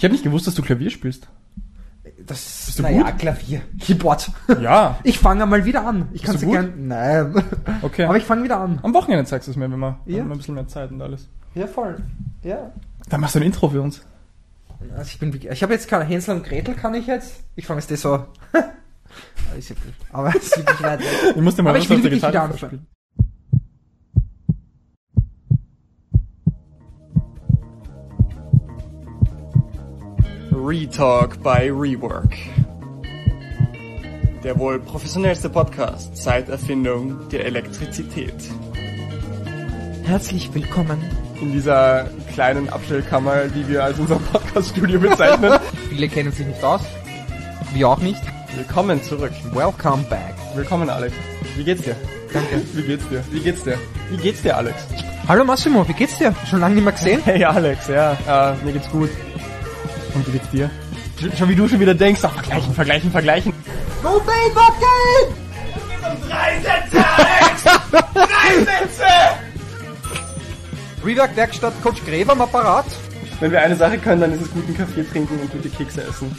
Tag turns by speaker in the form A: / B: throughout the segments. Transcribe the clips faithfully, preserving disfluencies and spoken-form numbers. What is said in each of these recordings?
A: Ich habe nicht gewusst, dass du Klavier spielst.
B: Das
A: Bist du
B: naja,
A: gut?
B: Klavier, Keyboard.
A: Ja.
B: Ich fange mal wieder an. Ich kann
A: Bist
B: sie
A: du gut?
B: gern. Nein.
A: Okay.
B: Aber ich fange wieder an.
A: Am Wochenende zeigst du es mir, wenn wir
B: Ja.
A: haben wir ein bisschen mehr Zeit und alles.
B: Ja, voll. Ja.
A: Dann machst du ein Intro für uns.
B: Also ich bin, ich habe jetzt keine Hänsel und Gretel, kann ich jetzt. Ich fange jetzt das so. Aber ist ja gut. Aber es ist wirklich weit weg.
A: Ich muss dir mal
B: Aber
A: was
B: ich will
A: auf der
B: wirklich
A: Gitarre
B: wieder
A: vorspielen. Retalk by Rework. Der wohl professionellste Podcast seit Erfindung der Elektrizität.
B: Herzlich willkommen.
A: In dieser kleinen Abstellkammer, die wir als unser Podcast-Studio bezeichnen.
B: Viele kennen sich nicht aus. Wir auch nicht.
A: Willkommen zurück.
B: Welcome back.
A: Willkommen, Alex. Wie geht's dir?
B: Danke.
A: Wie geht's dir? Wie geht's dir? Wie geht's dir, Alex?
B: Hallo Massimo, wie geht's dir? Schon lange nicht mehr gesehen?
A: Hey, Alex, ja, äh, mir geht's gut. Und wie geht's dir? Sch- Schon wie du schon wieder denkst, ach, vergleichen, vergleichen, vergleichen.
B: Go Bane, go Bane!
A: Drei Sätze, Alex! Drei Sätze!
B: Rework Werkstatt Coach Gräber am Apparat.
A: Wenn wir eine Sache können, dann ist es guten Kaffee trinken und gute Kekse essen.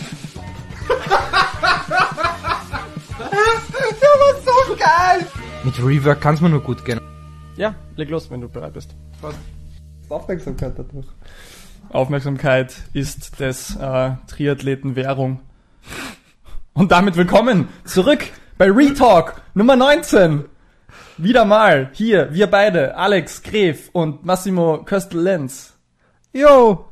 B: Der war so geil! Mit Rework kann's mir nur gut gehen.
A: Ja, leg los, wenn du bereit bist. Was? Aufmerksamkeit dadurch. Aufmerksamkeit ist des äh, Triathleten Währung. Und damit willkommen zurück bei Retalk Nummer neunzehn. Wieder mal hier, wir beide, Alex Gref und Massimo Köstel-Lenz.
B: Yo!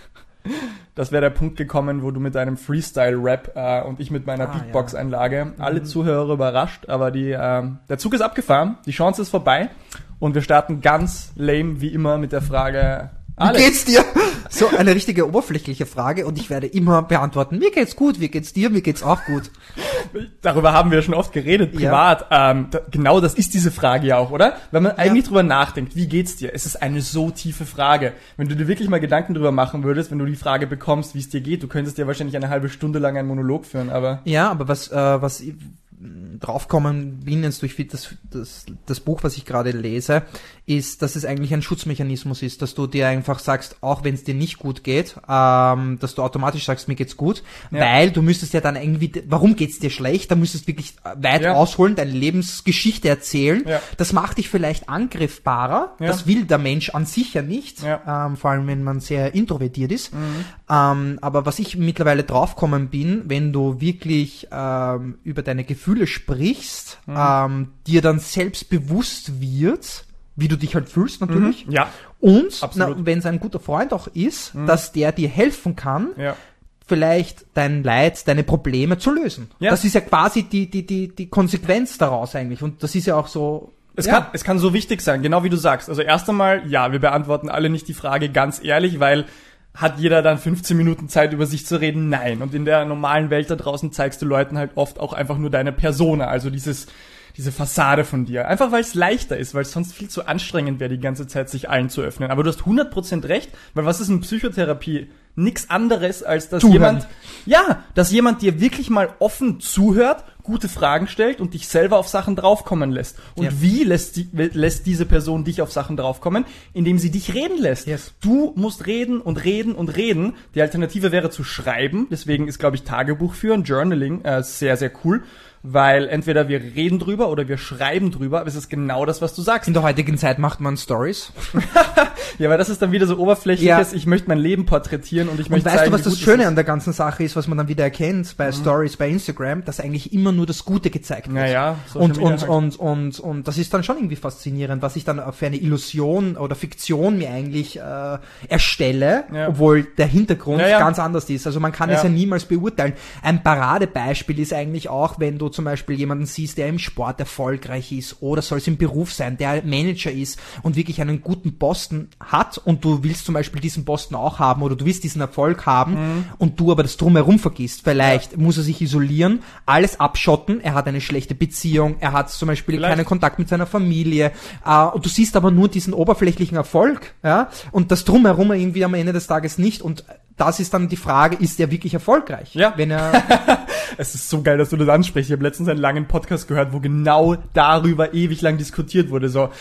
A: Das wäre der Punkt gekommen, wo du mit deinem Freestyle-Rap äh, und ich mit meiner
B: Ah,
A: Beatbox-Einlage alle Zuhörer überrascht, aber die, äh, der Zug ist abgefahren, die Chance ist vorbei und wir starten ganz lame wie immer mit der Frage, Alex,
B: Wie geht's dir? So eine richtige oberflächliche Frage und ich werde immer beantworten, mir geht's gut, wie geht's dir, mir geht's auch gut.
A: darüber haben wir schon oft geredet,
B: Ja.
A: privat. Ähm, da, genau das ist diese Frage ja auch, oder? Wenn man eigentlich drüber nachdenkt, wie geht's dir? Es ist eine so tiefe Frage. Wenn du dir wirklich mal Gedanken drüber machen würdest, wenn du die Frage bekommst, wie es dir geht, du könntest dir wahrscheinlich eine halbe Stunde lang einen Monolog führen, aber...
B: Ja, aber was, äh, was ich draufkommen bin jetzt durch das, das, das Buch, was ich gerade lese, ist, dass es eigentlich ein Schutzmechanismus ist, dass du dir einfach sagst, auch wenn es dir nicht gut geht, ähm, dass du automatisch sagst, mir geht's gut,
A: Ja.
B: weil du müsstest ja dann irgendwie, warum geht's dir schlecht? Da müsstest du wirklich weit
A: Ja.
B: ausholen, deine Lebensgeschichte erzählen.
A: Ja.
B: Das macht dich vielleicht angriffbarer.
A: Ja.
B: Das will der Mensch an sich ja nicht,
A: Ja.
B: ähm, vor allem wenn man sehr introvertiert ist. Ähm, aber was ich mittlerweile draufkommen bin, wenn du wirklich ähm, über deine Gefühle sprichst, ähm, dir dann selbst bewusst wird, wie du dich halt fühlst natürlich.
A: Ja.
B: Und
A: Absolut.
B: wenn es ein guter Freund auch ist, dass der dir helfen kann,
A: Ja.
B: vielleicht dein Leid, deine Probleme zu lösen.
A: Ja.
B: Das ist ja quasi die, die, die, die Konsequenz daraus eigentlich. Und das ist ja auch so...
A: Es,
B: ja.
A: kann, es kann so wichtig sein, genau wie du sagst. Also erst einmal, ja, wir beantworten alle nicht die Frage ganz ehrlich, weil hat jeder dann fünfzehn Minuten Zeit, über sich zu reden? Nein. Und in der normalen Welt da draußen zeigst du Leuten halt oft auch einfach nur deine Persona, also dieses diese Fassade von dir. Einfach weil es leichter ist, weil es sonst viel zu anstrengend wäre, die ganze Zeit sich allen zu öffnen. Aber du hast hundert Prozent recht, weil was ist in Psychotherapie? Nix anderes, als dass
B: Zuhören.
A: jemand, ja, dass jemand dir wirklich mal offen zuhört, gute Fragen stellt und dich selber auf Sachen draufkommen lässt. Und
B: Ja.
A: wie lässt, die, lässt diese Person dich auf Sachen draufkommen? Indem sie dich reden lässt.
B: Yes.
A: Du musst reden und reden und reden. Die Alternative wäre zu schreiben. Deswegen ist, glaube ich, Tagebuch führen, Journaling, äh, sehr, sehr cool. Weil entweder wir reden drüber oder wir schreiben drüber, aber es ist genau das, was du sagst.
B: In der heutigen Zeit macht man Stories.
A: Ja, weil das ist dann wieder so oberflächliches,
B: Ja.
A: ich möchte mein Leben porträtieren und ich
B: Und
A: möchte
B: weißt
A: zeigen,
B: du, was
A: wie
B: das
A: gut es
B: Schöne
A: ist.
B: an der ganzen Sache ist, was man dann wieder erkennt bei Stories, bei Instagram, dass eigentlich immer nur das Gute gezeigt wird.
A: Naja, Social
B: und,
A: Media
B: und,
A: halt.
B: und, und, und das ist dann schon irgendwie faszinierend, was ich dann für eine Illusion oder Fiktion mir eigentlich äh, erstelle,
A: Ja.
B: obwohl der Hintergrund
A: Ja, ja.
B: ganz anders ist. Also man kann
A: Ja.
B: es ja niemals beurteilen. Ein Paradebeispiel ist eigentlich auch, wenn du zum Beispiel jemanden siehst, der im Sport erfolgreich ist oder soll es im Beruf sein, der Manager ist und wirklich einen guten Posten hat und du willst zum Beispiel diesen Posten auch haben oder du willst diesen Erfolg haben
A: Mhm.
B: und du aber das Drumherum vergisst. Vielleicht muss er sich isolieren, alles abschotten, er hat eine schlechte Beziehung, er hat zum Beispiel
A: Vielleicht.
B: keinen Kontakt mit seiner Familie äh, und du siehst aber nur diesen oberflächlichen Erfolg, ja, und das Drumherum irgendwie am Ende des Tages nicht und das ist dann die Frage, ist er wirklich erfolgreich?
A: Ja.
B: Wenn er
A: Es ist so geil, dass du das ansprichst. Ich habe letztens einen langen Podcast gehört, wo genau darüber ewig lang diskutiert wurde. So,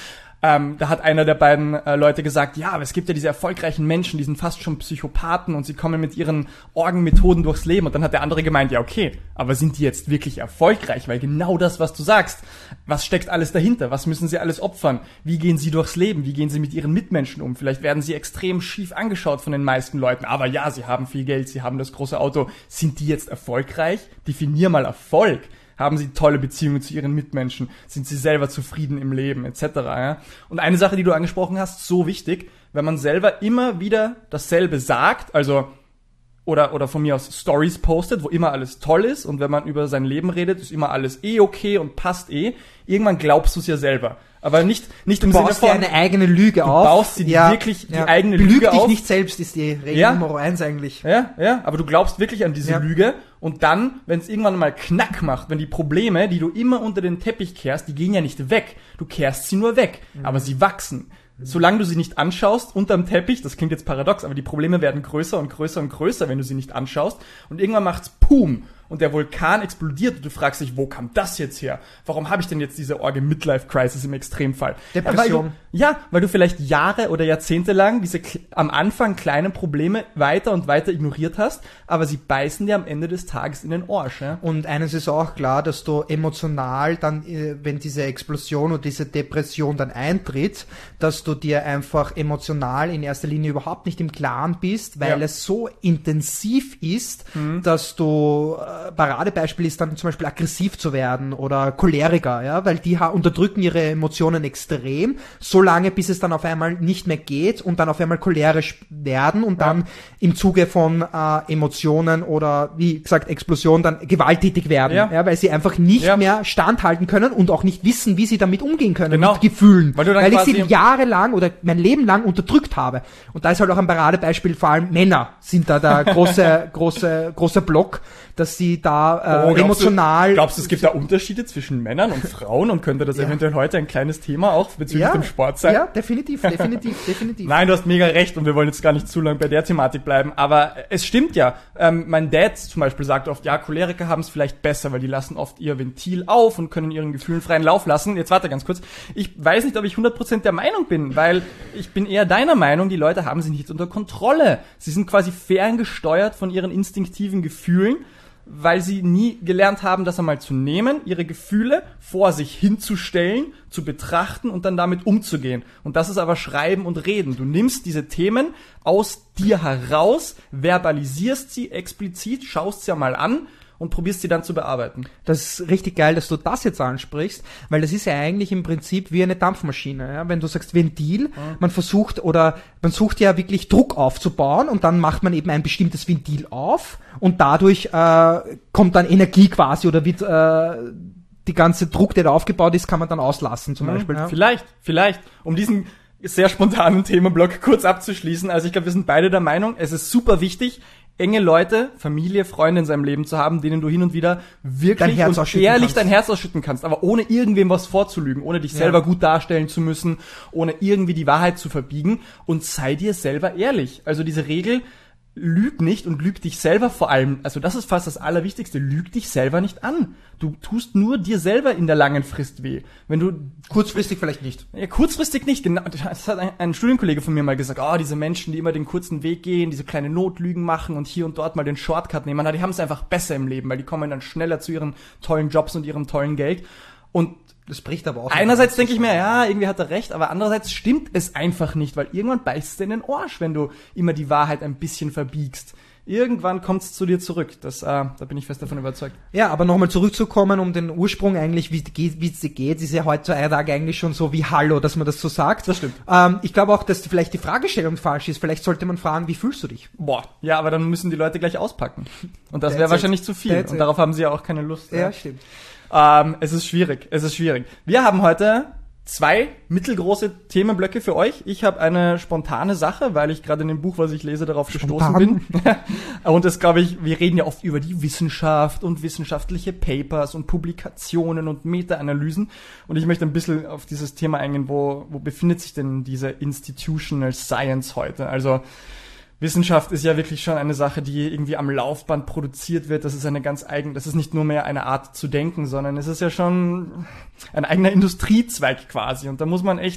A: Ähm, da hat einer der beiden äh, Leute gesagt, ja, aber es gibt ja diese erfolgreichen Menschen, die sind fast schon Psychopathen und sie kommen mit ihren Orgenmethoden durchs Leben. Und dann hat der andere gemeint, ja okay, aber sind die jetzt wirklich erfolgreich? Weil genau das, was du sagst, was steckt alles dahinter? Was müssen sie alles opfern? Wie gehen sie durchs Leben? Wie gehen sie mit ihren Mitmenschen um? Vielleicht werden sie extrem schief angeschaut von den meisten Leuten. Aber ja, sie haben viel Geld, sie haben das große Auto. Sind die jetzt erfolgreich? Definier mal Erfolg. Haben sie tolle Beziehungen zu ihren Mitmenschen? Sind sie selber zufrieden im Leben, et cetera. Ja? Und eine Sache, die du angesprochen hast, so wichtig, wenn man selber immer wieder dasselbe sagt, also oder oder von mir aus Stories postet, wo immer alles toll ist und wenn man über sein Leben redet, ist immer alles eh okay und passt eh. Irgendwann glaubst du es ja selber. Aber nicht, nicht im Sinne von...
B: Du baust dir eine eigene Lüge
A: du
B: auf.
A: Du baust dir
B: ja,
A: wirklich die
B: ja.
A: eigene
B: Belüg
A: Lüge
B: dich
A: auf.
B: nicht selbst, ist die Regel
A: ja.
B: Nummer eins eigentlich.
A: Ja, ja, aber du glaubst wirklich an diese
B: ja.
A: Lüge und dann, wenn es irgendwann mal Knack macht, wenn die Probleme, die du immer unter den Teppich kehrst, die gehen ja nicht weg. Du kehrst sie nur weg, mhm. aber sie wachsen. Solange du sie nicht anschaust, unterm Teppich, das klingt jetzt paradox, aber die Probleme werden größer und größer und größer, wenn du sie nicht anschaust. Und irgendwann macht's Pum und der Vulkan explodiert und du fragst dich, wo kam das jetzt her? Warum habe ich denn jetzt diese Orge Midlife Crisis im Extremfall?
B: Depression.
A: Ja, weil du, ja, weil du vielleicht Jahre oder Jahrzehnte lang diese am Anfang kleinen Probleme weiter und weiter ignoriert hast, aber sie beißen dir am Ende des Tages in den Arsch. Ja?
B: Und eines ist auch klar, dass du emotional dann, wenn diese Explosion oder diese Depression dann eintritt, dass du dir einfach emotional in erster Linie überhaupt nicht im Klaren bist, weil ja. es so intensiv ist, mhm. dass du, äh, Paradebeispiel ist dann zum Beispiel aggressiv zu werden oder Choleriker, ja, weil die ha- unterdrücken ihre Emotionen extrem, so lange, bis es dann auf einmal nicht mehr geht und dann auf einmal cholerisch werden und ja. dann im Zuge von äh, Emotionen oder, wie gesagt, Explosion dann gewalttätig werden, ja, ja weil sie einfach nicht ja. mehr standhalten können und auch nicht wissen, wie sie damit umgehen können,
A: genau.
B: mit Gefühlen,
A: weil, du dann
B: weil ich
A: quasi
B: sie jahrelang oder mein Leben lang unterdrückt habe. Und da ist halt auch ein Paradebeispiel, vor allem Männer sind da der große, große, großer Block, dass sie da äh,
A: oh, glaubst
B: emotional...
A: Du, glaubst du, es gibt da Unterschiede zwischen Männern und Frauen und könnte das ja. eventuell heute ein kleines Thema auch bezüglich
B: ja.
A: dem Sport sein?
B: Ja, definitiv, definitiv, definitiv.
A: Nein, du hast mega recht und wir wollen jetzt gar nicht zu lange bei der Thematik bleiben, aber es stimmt ja. Ähm, mein Dad zum Beispiel sagt oft, ja, Choleriker haben es vielleicht besser, weil die lassen oft ihr Ventil auf und können ihren Gefühlen freien Lauf lassen. Jetzt warte ganz kurz. Ich weiß nicht, ob ich hundert Prozent der Meinung bin, weil ich bin eher deiner Meinung, die Leute haben sich nicht unter Kontrolle. Sie sind quasi ferngesteuert von ihren instinktiven Gefühlen, weil sie nie gelernt haben, das einmal zu nehmen, ihre Gefühle vor sich hinzustellen, zu betrachten und dann damit umzugehen. Und das ist aber Schreiben und Reden. Du nimmst diese Themen aus dir heraus, verbalisierst sie explizit, schaust sie ja mal an und probierst sie dann zu bearbeiten.
B: Das ist richtig geil, dass du das jetzt ansprichst, weil das ist ja eigentlich im Prinzip wie eine Dampfmaschine. Ja? Wenn du sagst Ventil, mhm. man versucht oder man sucht ja wirklich Druck aufzubauen und dann macht man eben ein bestimmtes Ventil auf und dadurch äh, kommt dann Energie quasi oder wird äh, die ganze Druck, der da aufgebaut ist, kann man dann auslassen zum mhm. Beispiel. Ja?
A: Vielleicht, vielleicht, um diesen sehr spontanen Themenblock kurz abzuschließen. Also ich glaube, wir sind beide der Meinung, es ist super wichtig, enge Leute, Familie, Freunde in seinem Leben zu haben, denen du hin und wieder wirklich
B: dein
A: und ehrlich dein Herz ausschütten kannst, aber ohne irgendwem was vorzulügen, ohne dich selber ja. gut darstellen zu müssen, ohne irgendwie die Wahrheit zu verbiegen und sei dir selber ehrlich. Also diese Regel, lüg nicht und lüg dich selber vor allem, also das ist fast das Allerwichtigste, lüg dich selber nicht an. Du tust nur dir selber in der langen Frist weh. Wenn du
B: kurzfristig vielleicht nicht.
A: Ja, kurzfristig nicht, genau. Das hat ein, ein Studienkollege von mir mal gesagt, oh, diese Menschen, die immer den kurzen Weg gehen, diese kleine Notlügen machen und hier und dort mal den Shortcut nehmen, die haben es einfach besser im Leben, weil die kommen dann schneller zu ihren tollen Jobs und ihrem tollen Geld. Und
B: das bricht aber auch.
A: Einerseits denke ich mir, ja, irgendwie hat er recht, aber andererseits stimmt es einfach nicht, weil irgendwann beißt es dir in den Arsch, wenn du immer die Wahrheit ein bisschen verbiegst. Irgendwann kommt es zu dir zurück. Das, äh, da bin ich fest davon überzeugt.
B: Ja, aber nochmal zurückzukommen, um den Ursprung eigentlich, wie es dir geht, ist ja heutzutage eigentlich schon so wie Hallo, dass man das so sagt.
A: Das stimmt.
B: Ähm, ich glaube auch, dass vielleicht die Fragestellung falsch ist. Vielleicht sollte man fragen, wie fühlst du dich?
A: Boah, ja, aber dann müssen die Leute gleich auspacken. Und das wäre wahrscheinlich zu viel.
B: That's
A: und
B: it.
A: Darauf haben sie ja auch keine Lust.
B: Ja,
A: ja.
B: stimmt.
A: Ähm, es ist schwierig, es ist schwierig. Wir haben heute zwei mittelgroße Themenblöcke für euch. Ich habe eine spontane Sache, weil ich gerade in dem Buch, was ich lese, darauf Spontan. gestoßen bin. Und das glaube ich, wir reden ja oft über die Wissenschaft und wissenschaftliche Papers und Publikationen und Meta-Analysen. Und ich möchte ein bisschen auf dieses Thema eingehen, wo, wo befindet sich denn diese Institutional Science heute? Also Wissenschaft ist ja wirklich schon eine Sache, die irgendwie am Laufband produziert wird. Das ist eine ganz eigene, das ist nicht nur mehr eine Art zu denken, sondern es ist ja schon ein eigener Industriezweig quasi. Und da muss man echt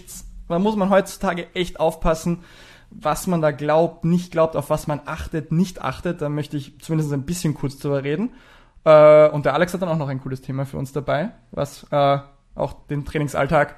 A: da muss man heutzutage echt aufpassen, was man da glaubt, nicht glaubt, auf was man achtet, nicht achtet. Da möchte ich zumindest ein bisschen kurz drüber reden. Äh, und der Alex hat dann auch noch ein cooles Thema für uns dabei, was äh, auch den Trainingsalltag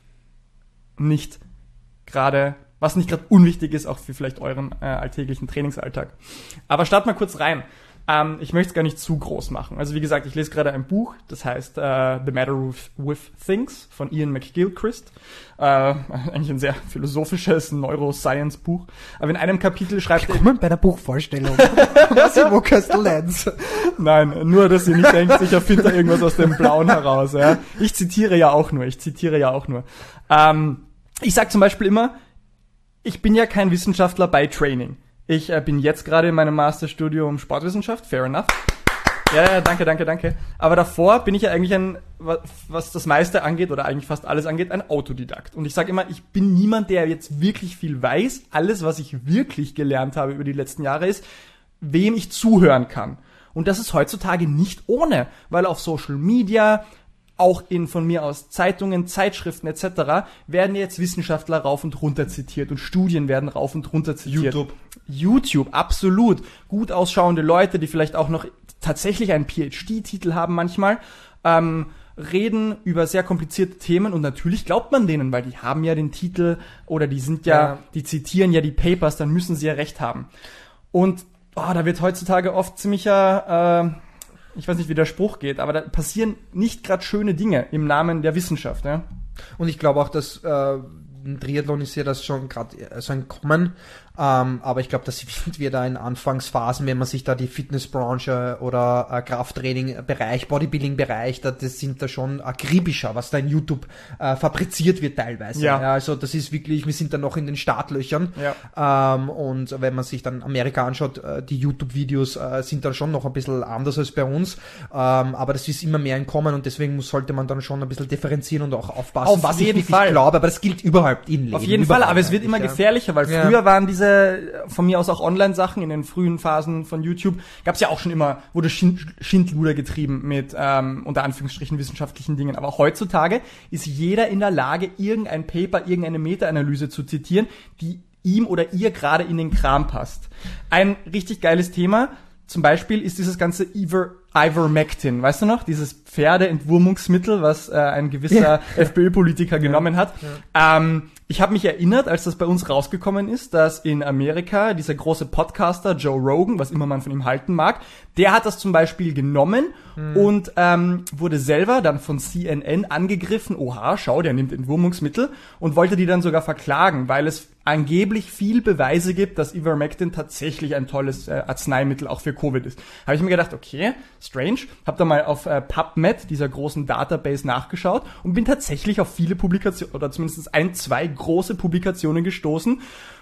A: nicht gerade, was nicht gerade unwichtig ist, auch für vielleicht euren äh, alltäglichen Trainingsalltag. Aber starten wir kurz rein. Ähm, ich möchte es gar nicht zu groß machen. Also wie gesagt, ich lese gerade ein Buch, das heißt äh, The Matter with, with Things von Ian McGilchrist. Äh, eigentlich ein sehr philosophisches Neuroscience-Buch. Aber in einem Kapitel schreibt er...
B: Willkommen bei der Buchvorstellung. Was ihr wo kannst du lernen?
A: Nein, nur, dass ihr nicht denkt, ich erfinde da irgendwas aus dem Blauen heraus. Ja? Ich zitiere ja auch nur, ich zitiere ja auch nur. Ähm, ich sag zum Beispiel immer, ich bin ja kein Wissenschaftler bei Training. Ich äh, bin jetzt gerade in meinem Masterstudium Sportwissenschaft, fair enough. Ja, ja, danke, danke, danke. Aber davor bin ich ja eigentlich ein, was das meiste angeht, oder eigentlich fast alles angeht, ein Autodidakt. Und ich sage immer, ich bin niemand, der jetzt wirklich viel weiß. Alles, was ich wirklich gelernt habe über die letzten Jahre, ist, wem ich zuhören kann. Und das ist heutzutage nicht ohne, weil auf Social Media, auch in von mir aus Zeitungen, Zeitschriften et cetera werden jetzt Wissenschaftler rauf und runter zitiert und Studien werden rauf und runter zitiert.
B: YouTube.
A: YouTube, absolut. Gut ausschauende Leute, die vielleicht auch noch tatsächlich einen P H D-Titel haben manchmal, ähm, reden über sehr komplizierte Themen und natürlich glaubt man denen, weil die haben ja den Titel oder die sind ja, ja. die zitieren ja die Papers, dann müssen sie ja recht haben. Und oh, da wird heutzutage oft ziemlicher... Äh, ich weiß nicht, wie der Spruch geht, aber da passieren nicht gerade schöne Dinge im Namen der Wissenschaft. Ja?
B: Und ich glaube auch, dass äh, im Triathlon ist ja das schon gerade so ein Kommen, ähm, aber ich glaube, das sind wir da in Anfangsphasen, wenn man sich da die Fitnessbranche oder äh, Krafttraining-Bereich, Bodybuilding-Bereich, da, das sind da schon akribischer, was da in YouTube äh, fabriziert wird teilweise.
A: Ja.
B: Ja, also das ist wirklich, wir sind da noch in den Startlöchern. Ja. Ähm, und wenn man sich dann Amerika anschaut, äh, die YouTube-Videos äh, sind da schon noch ein bisschen anders als bei uns, ähm, aber das ist immer mehr ein Kommen und deswegen muss, sollte man dann schon ein bisschen differenzieren und auch aufpassen,
A: Auf
B: was
A: jeden
B: ich wirklich
A: Fall.
B: glaube, aber das gilt überhaupt in Leben.
A: Auf jeden
B: überall
A: Fall, aber es wird immer
B: ja.
A: gefährlicher, weil
B: Ja.
A: früher waren diese, von mir aus auch Online-Sachen, in den frühen Phasen von YouTube, gab es ja auch schon immer, wurde Schind- Schindluder getrieben mit, ähm, unter Anführungsstrichen, wissenschaftlichen Dingen. Aber heutzutage ist jeder in der Lage, irgendein Paper, irgendeine Meta-Analyse zu zitieren, die ihm oder ihr gerade in den Kram passt. Ein richtig geiles Thema, zum Beispiel ist dieses ganze Iver, Ivermectin, weißt du noch? Dieses Pferdeentwurmungsmittel, was äh, ein gewisser ja. F P Ö-Politiker ja. genommen hat. Ja. Ähm, ich habe mich erinnert, als das bei uns rausgekommen ist, dass in Amerika dieser große Podcaster Joe Rogan, was immer man von ihm halten mag, der hat das zum Beispiel genommen mhm. und ähm, wurde selber dann von C N N angegriffen. Oha, schau, der nimmt Entwurmungsmittel und wollte die dann sogar verklagen, weil es angeblich viel Beweise gibt, dass Ivermectin tatsächlich ein tolles äh, Arzneimittel auch für Covid ist. Habe ich mir gedacht, okay, strange, habe da mal auf äh, PubMed, dieser großen Database, nachgeschaut und bin tatsächlich auf viele Publikationen, oder zumindest ein, zwei große Publikationen gestoßen,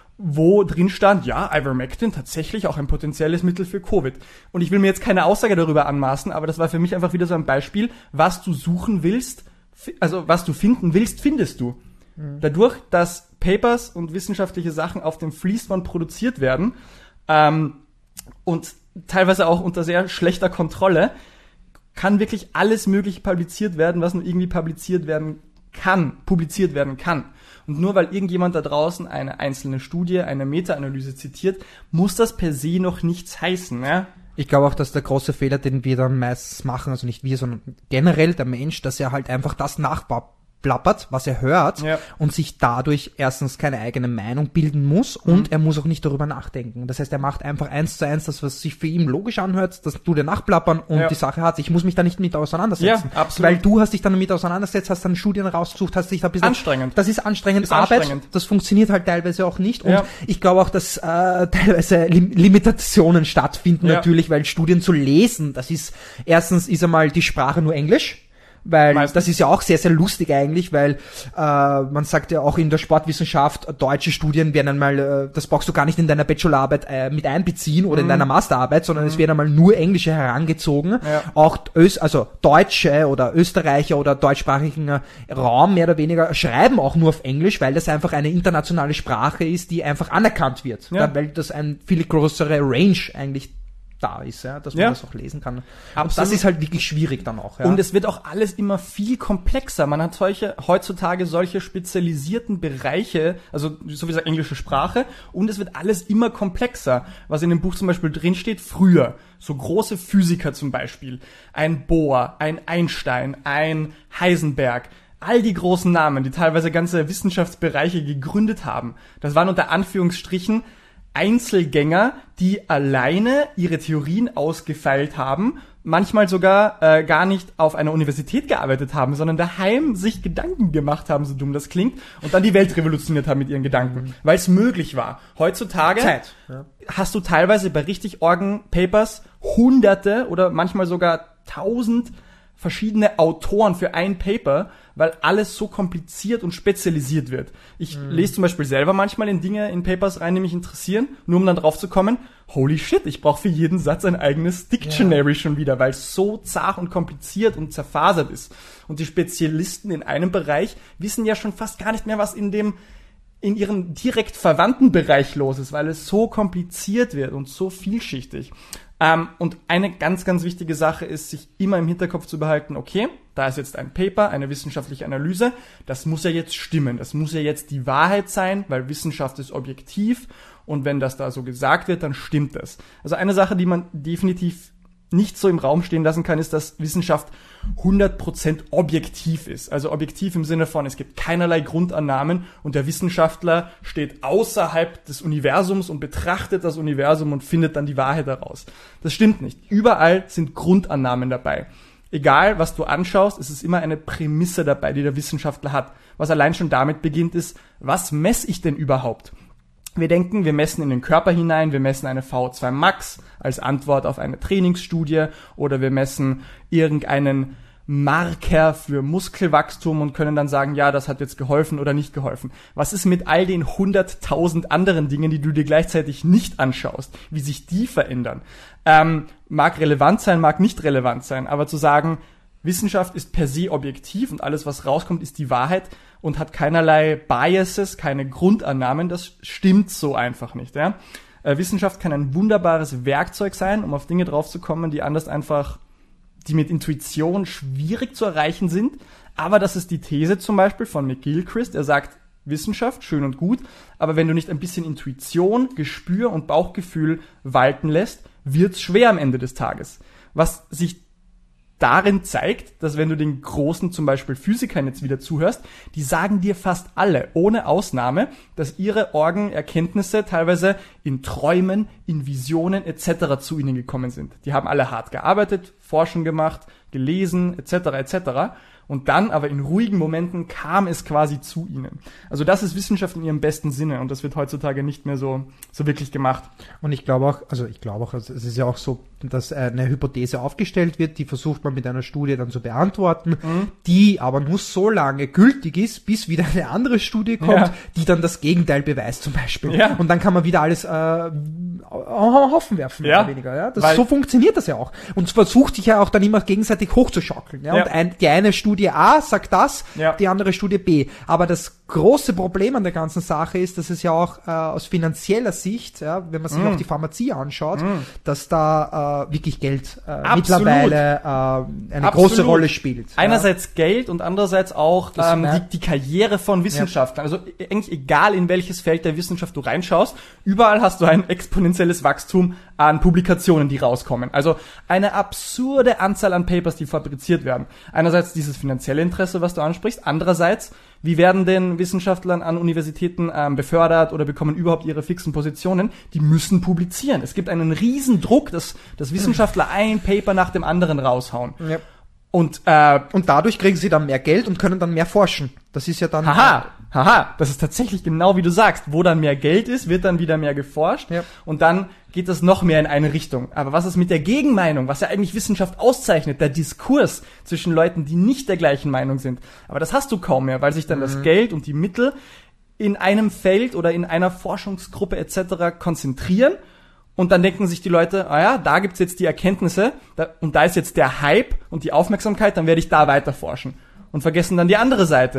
A: wo drin stand, ja, Ivermectin tatsächlich auch ein potenzielles Mittel für Covid. Und ich will mir jetzt keine Aussage darüber anmaßen, aber das war für mich einfach wieder so ein Beispiel, was du suchen willst, also was du finden willst, findest du. Mhm. Dadurch, dass Papers und wissenschaftliche Sachen auf dem Fließband produziert werden ähm, und teilweise auch unter sehr schlechter Kontrolle, kann wirklich alles Mögliche publiziert werden, was nur irgendwie publiziert werden kann, publiziert werden kann. Und nur weil irgendjemand da draußen eine einzelne Studie, eine Meta-Analyse zitiert, muss das per se noch nichts heißen. Ja?
B: Ich glaube auch, dass der große Fehler, den wir dann meistens machen, also nicht wir, sondern generell der Mensch, dass er halt einfach das nachbaut, plappert, was er hört ja. und sich dadurch erstens keine eigene Meinung bilden muss und mhm. er muss auch nicht darüber nachdenken. Das heißt, er macht einfach eins zu eins das, was sich für ihn logisch anhört, das tut er nachplappern und ja. die Sache hat sich. Ich muss mich da nicht mit auseinandersetzen.
A: Ja, absolut.
B: Weil du hast dich dann damit auseinandergesetzt, hast dann Studien rausgesucht, hast dich da ein bisschen...
A: Anstrengend.
B: Das ist anstrengend.
A: Ist
B: Arbeit,
A: anstrengend.
B: Das funktioniert halt teilweise auch nicht und
A: ja.
B: ich glaube auch, dass äh, teilweise Lim- Limitationen stattfinden ja. natürlich, weil Studien zu lesen, das ist, erstens ist einmal die Sprache nur Englisch. Weil Meistens. Das ist ja auch sehr, sehr lustig eigentlich, weil äh, man sagt ja auch in der Sportwissenschaft, deutsche Studien werden einmal, äh, das brauchst du gar nicht in deiner Bachelorarbeit äh, mit einbeziehen oder mhm. in deiner Masterarbeit, sondern mhm. es werden einmal nur englische herangezogen. Ja. Auch Ös, also Deutsche oder Österreicher oder deutschsprachigen Raum mehr oder weniger schreiben auch nur auf Englisch, weil das einfach eine internationale Sprache ist, die einfach anerkannt wird. Ja. Weil das ein viel größere Range eigentlich da ist, ja, dass man
A: Ja.
B: das auch lesen kann. Und
A: Absolut.
B: das ist halt wirklich schwierig dann auch. Ja.
A: Und es wird auch alles immer viel komplexer. Man hat solche, heutzutage solche spezialisierten Bereiche, also so wie gesagt englische Sprache, und es wird alles immer komplexer. Was in dem Buch zum Beispiel drinsteht, früher, so große Physiker zum Beispiel, ein Bohr, ein Einstein, ein Heisenberg, all die großen Namen, die teilweise ganze Wissenschaftsbereiche gegründet haben, das waren unter Anführungsstrichen Einzelgänger, die alleine ihre Theorien ausgefeilt haben, manchmal sogar äh, gar nicht auf einer Universität gearbeitet haben, sondern daheim sich Gedanken gemacht haben, so dumm das klingt, und dann die Welt revolutioniert haben mit ihren Gedanken, mhm. weil es möglich war. Heutzutage
B: Zeit. Ja.
A: hast du teilweise bei richtig orgen Papers hunderte oder manchmal sogar tausend verschiedene Autoren für ein Paper, weil alles so kompliziert und spezialisiert wird. Ich mhm. lese zum Beispiel selber manchmal in Dinge, in Papers rein, die mich interessieren, nur um dann drauf zu kommen, holy shit, ich brauche für jeden Satz ein eigenes Dictionary ja. schon wieder, weil es so zart und kompliziert und zerfasert ist. Und die Spezialisten in einem Bereich wissen ja schon fast gar nicht mehr, was in dem in ihrem direkt verwandten Bereich los ist, weil es so kompliziert wird und so vielschichtig. Ähm, und eine ganz, ganz wichtige Sache ist, sich immer im Hinterkopf zu behalten, okay, da ist jetzt ein Paper, eine wissenschaftliche Analyse, das muss ja jetzt stimmen, das muss ja jetzt die Wahrheit sein, weil Wissenschaft ist objektiv, und wenn das da so gesagt wird, dann stimmt das. Also eine Sache, die man definitiv nicht so im Raum stehen lassen kann, ist, dass Wissenschaft hundert Prozent objektiv ist. Also objektiv im Sinne von, es gibt keinerlei Grundannahmen und der Wissenschaftler steht außerhalb des Universums und betrachtet das Universum und findet dann die Wahrheit daraus. Das stimmt nicht. Überall sind Grundannahmen dabei. Egal, was du anschaust, es ist immer eine Prämisse dabei, die der Wissenschaftler hat. Was allein schon damit beginnt, ist, was messe ich denn überhaupt? Wir denken, wir messen in den Körper hinein, wir messen eine V O zwei Max als Antwort auf eine Trainingsstudie, oder wir messen irgendeinen Marker für Muskelwachstum und können dann sagen, ja, das hat jetzt geholfen oder nicht geholfen. Was ist mit all den hunderttausend anderen Dingen, die du dir gleichzeitig nicht anschaust, wie sich die verändern? Ähm, mag relevant sein, mag nicht relevant sein, aber zu sagen, Wissenschaft ist per se objektiv und alles, was rauskommt, ist die Wahrheit und hat keinerlei Biases, keine Grundannahmen, das stimmt so einfach nicht. Ja? Äh, Wissenschaft kann ein wunderbares Werkzeug sein, um auf Dinge draufzukommen, die anders einfach, die mit Intuition schwierig zu erreichen sind. Aber das ist die These zum Beispiel von McGilchrist. Er sagt, Wissenschaft, schön und gut, aber wenn du nicht ein bisschen Intuition, Gespür und Bauchgefühl walten lässt, wird's schwer am Ende des Tages. Was sich darin zeigt, dass wenn du den großen zum Beispiel Physikern jetzt wieder zuhörst, die sagen dir fast alle, ohne Ausnahme, dass ihre Orgenerkenntnisse teilweise in Träumen, in Visionen et cetera zu ihnen gekommen sind. Die haben alle hart gearbeitet, Forschung gemacht, gelesen et cetera et cetera. Und dann aber in ruhigen Momenten kam es quasi zu ihnen. Also das ist Wissenschaft in ihrem besten Sinne und das wird heutzutage nicht mehr so so wirklich gemacht.
B: Und ich glaube auch, also ich glaube auch, es ist ja auch so, dass eine Hypothese aufgestellt wird, die versucht man mit einer Studie dann zu beantworten, mhm. die aber nur so lange gültig ist, bis wieder eine andere Studie kommt, ja. die dann das Gegenteil beweist zum Beispiel. Ja. Und dann kann man wieder alles äh, Haufen werfen, mehr
A: ja.
B: oder weniger. Ja? Das,
A: Weil,
B: so funktioniert das ja auch. Und es versucht sich ja auch dann immer gegenseitig hochzuschaukeln. Ja?
A: Ja.
B: Und ein, die eine Studie A sagt das,
A: ja.
B: die andere Studie B. Aber das große Problem an der ganzen Sache ist, dass es ja auch äh, aus finanzieller Sicht, ja, wenn man sich mm. auch die Pharmazie anschaut, mm. dass da äh, wirklich Geld äh, mittlerweile äh, eine Absolut. große Rolle spielt.
A: Einerseits
B: ja.
A: Geld und andererseits auch
B: das,
A: ähm,
B: ja.
A: die, die Karriere von Wissenschaftlern. Ja. Also eigentlich egal, in welches Feld der Wissenschaft du reinschaust, überall hast du ein exponentielles Wachstum an Publikationen, die rauskommen. Also eine absurde Anzahl an Papers, die fabriziert werden. Einerseits dieses finanzielle Interesse, was du ansprichst. Andererseits, wie werden denn Wissenschaftlern an Universitäten ähm, befördert oder bekommen überhaupt ihre fixen Positionen? Die müssen publizieren. Es gibt einen riesen Druck, dass, dass Wissenschaftler ein Paper nach dem anderen raushauen.
B: Ja.
A: Und, äh,
B: und dadurch kriegen sie dann mehr Geld und können dann mehr forschen. Das ist ja dann...
A: Haha, haha, das ist tatsächlich genau wie du sagst. Wo dann mehr Geld ist, wird dann wieder mehr geforscht.
B: Ja.
A: Und dann geht das noch mehr in eine Richtung. Aber was ist mit der Gegenmeinung, was ja eigentlich Wissenschaft auszeichnet, der Diskurs zwischen Leuten, die nicht der gleichen Meinung sind. Aber das hast du kaum mehr, weil sich dann mhm. das Geld und die Mittel in einem Feld oder in einer Forschungsgruppe et cetera konzentrieren. Und dann denken sich die Leute, ah ja, da gibt's jetzt die Erkenntnisse da, und da ist jetzt der Hype und die Aufmerksamkeit, dann werde ich da weiter forschen. Und vergessen dann die andere Seite.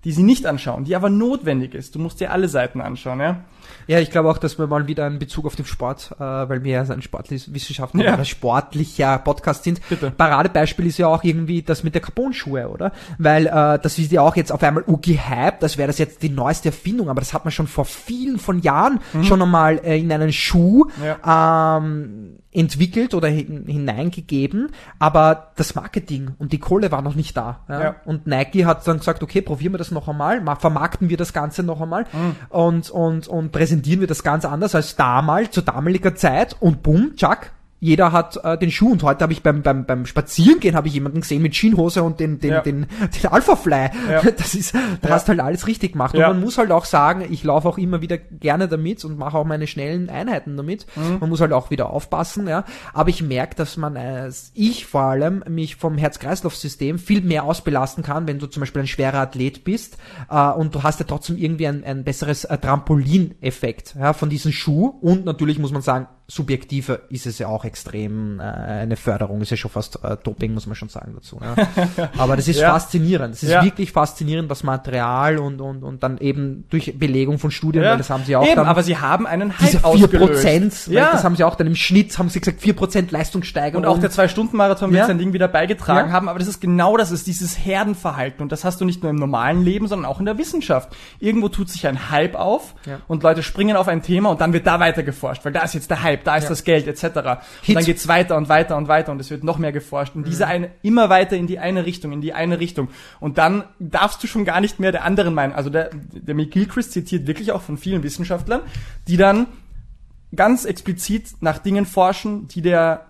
A: die sie nicht anschauen, die aber notwendig ist. Du musst dir alle Seiten anschauen, ja.
B: Ja, ich glaube auch, dass wir mal wieder einen Bezug auf den Sport, äh, weil wir ja ein sportwissenschaftlicher
A: Ja.
B: oder sportlicher Podcast sind.
A: Bitte.
B: Paradebeispiel ist ja auch irgendwie das mit der Carbon-Schuhe, oder? Weil äh, das ist ja auch jetzt auf einmal uh, gehypt, das wäre das jetzt die neueste Erfindung, aber das hat man schon vor vielen von Jahren mhm. schon einmal äh, in einen Schuh ja. ähm, entwickelt oder hin, hineingegeben, aber das Marketing und die Kohle war noch nicht da. Ja? Ja. Und Nike hat dann gesagt, okay, probieren wir das noch einmal, vermarkten wir das Ganze noch einmal mhm. und, und, und präsentieren wir das ganz anders als damals, zu damaliger Zeit und bumm, tschack, jeder hat äh, den Schuh und heute habe ich beim beim beim Spazierengehen habe ich jemanden gesehen mit Schienhose und den den ja. den, den Alpha Fly. Ja. Das ist, da ja. hast halt alles richtig gemacht. Ja. Und man muss halt auch sagen, ich laufe auch immer wieder gerne damit und mache auch meine schnellen Einheiten damit. Mhm. Man muss halt auch wieder aufpassen, ja. Aber ich merke, dass man als ich vor allem mich vom Herz-Kreislauf-System viel mehr ausbelasten kann, wenn du zum Beispiel ein schwerer Athlet bist äh, und du hast ja trotzdem irgendwie ein, ein besseres äh, Trampolin-Effekt ja, von diesem Schuh. Und natürlich muss man sagen, subjektiver ist es ja auch extrem äh, eine Förderung, ist ja schon fast äh, Doping, muss man schon sagen dazu. Ja. Aber das ist ja. faszinierend. Es ist ja. wirklich faszinierend, was Material und und und dann eben durch Belegung von Studien, ja. weil das haben sie auch
A: eben,
B: dann,
A: aber sie haben einen
B: Hype
A: diese
B: vier Prozent,
A: ja.
B: das haben sie auch dann im Schnitt, haben sie gesagt, vier Prozent Leistungssteigerung.
A: Und auch der Zwei-Stunden-Marathon wird
B: ja.
A: sein Ding wieder beigetragen
B: ja.
A: haben, aber das ist genau das, ist dieses Herdenverhalten und das hast du nicht nur im normalen Leben, sondern auch in der Wissenschaft. Irgendwo tut sich ein Hype auf ja. und Leute springen auf ein Thema und dann wird da weiter geforscht, weil da ist jetzt der Hype, da ist ja. das Geld, et cetera. Und dann geht's weiter und weiter und weiter und es wird noch mehr geforscht. Und mhm. diese eine, immer weiter in die eine Richtung, in die eine Richtung. Und dann darfst du schon gar nicht mehr der anderen meinen. Also der, der McGilchrist zitiert wirklich auch von vielen Wissenschaftlern, die dann ganz explizit nach Dingen forschen, die der,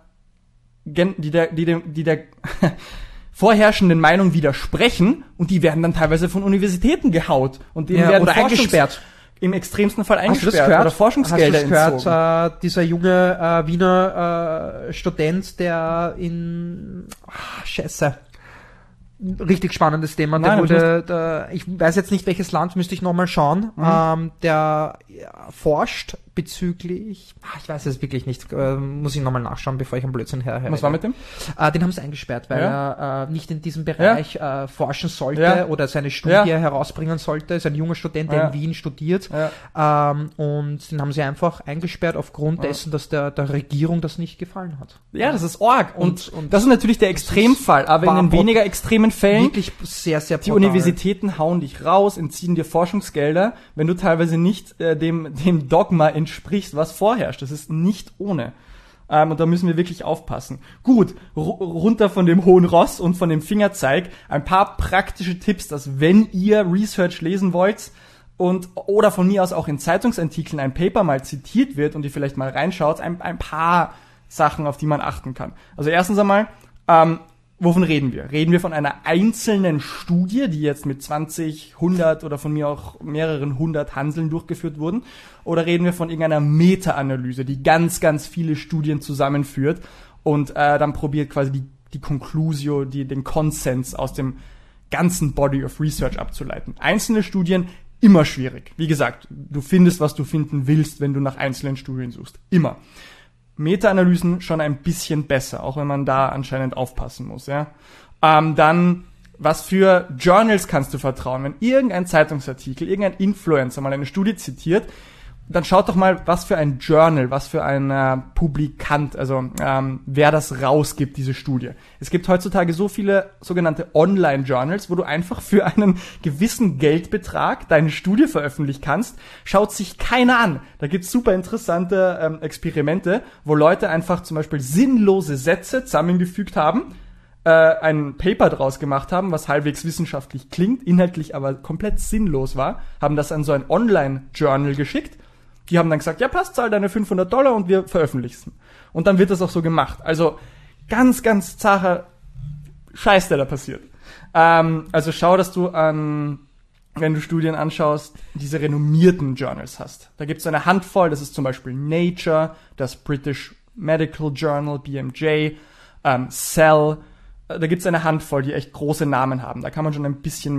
A: die der, die der, die der vorherrschenden Meinung widersprechen und die werden dann teilweise von Universitäten gehaut und denen
B: ja,
A: werden
B: oder eingesperrt.
A: Im extremsten Fall eingesperrt
B: Hast du das
A: oder Forschungsgelder
B: Hast du das
A: entzogen.
B: Gehört, äh, dieser junge äh, Wiener äh, Student, der in ach, Scheiße, richtig spannendes Thema, der
A: Nein,
B: wurde, der, ich weiß jetzt nicht welches Land, müsste ich nochmal schauen, mhm. ähm, der ja, forscht bezüglich, ach, ich weiß es wirklich nicht, äh, muss ich nochmal nachschauen, bevor ich einen Blödsinn her.
A: Was war mit dem?
B: Äh, den haben sie eingesperrt, weil ja. er äh, nicht in diesem Bereich ja. äh, forschen sollte
A: ja.
B: oder seine Studie ja. herausbringen sollte. Ist ein junger Student, der ja. in Wien studiert. Ja. Ähm, und den haben sie einfach eingesperrt aufgrund ja. dessen, dass der, der Regierung das nicht gefallen hat.
A: Ja, das ist arg. Und, und, und das ist natürlich der Extremfall, aber in den weniger extremen Fällen
B: wirklich sehr, sehr
A: die Universitäten hauen dich raus, entziehen dir Forschungsgelder, wenn du teilweise nicht äh, dem, dem Dogma entsprichst, was vorherrscht. Das ist nicht ohne. Ähm, und da müssen wir wirklich aufpassen. Gut, r- runter von dem hohen Ross und von dem Fingerzeig. Ein paar praktische Tipps, dass wenn ihr Research lesen wollt und oder von mir aus auch in Zeitungsartikeln ein Paper mal zitiert wird und ihr vielleicht mal reinschaut, ein, ein paar Sachen, auf die man achten kann. Also erstens einmal, ähm, wovon reden wir? Reden wir von einer einzelnen Studie, die jetzt mit zwanzig, hundert oder von mir auch mehreren hundert Hanseln durchgeführt wurden? Oder reden wir von irgendeiner Meta-Analyse, die ganz, ganz viele Studien zusammenführt und äh, dann probiert quasi die, die Conclusio, die, den Konsens aus dem ganzen Body of Research abzuleiten? Einzelne Studien, immer schwierig. Wie gesagt, du findest, was du finden willst, wenn du nach einzelnen Studien suchst. Immer. Meta-Analysen schon ein bisschen besser, auch wenn man da anscheinend aufpassen muss, ja. Ähm, dann, was für Journals kannst du vertrauen? Wenn irgendein Zeitungsartikel, irgendein Influencer mal eine Studie zitiert, dann schaut doch mal, was für ein Journal, was für ein äh, Publikant, also ähm, wer das rausgibt, diese Studie. Es gibt heutzutage so viele sogenannte Online-Journals, wo du einfach für einen gewissen Geldbetrag deine Studie veröffentlichen kannst. Schaut sich keiner an. Da gibt's super interessante ähm, Experimente, wo Leute einfach zum Beispiel sinnlose Sätze zusammengefügt haben, äh, ein Paper draus gemacht haben, was halbwegs wissenschaftlich klingt, inhaltlich aber komplett sinnlos war, haben das an so ein Online-Journal geschickt. Die haben dann gesagt, ja passt, zahl deine fünfhundert Dollar und wir veröffentlichen. Und dann wird das auch so gemacht. Also ganz, ganz zacher Scheiß, der da passiert. Ähm, also schau, dass du an, wenn du Studien anschaust, diese renommierten Journals hast. Da gibt es eine Handvoll, das ist zum Beispiel Nature, das British Medical Journal, B M J, ähm, Cell. Da gibt es eine Handvoll, die echt große Namen haben. Da kann man schon ein bisschen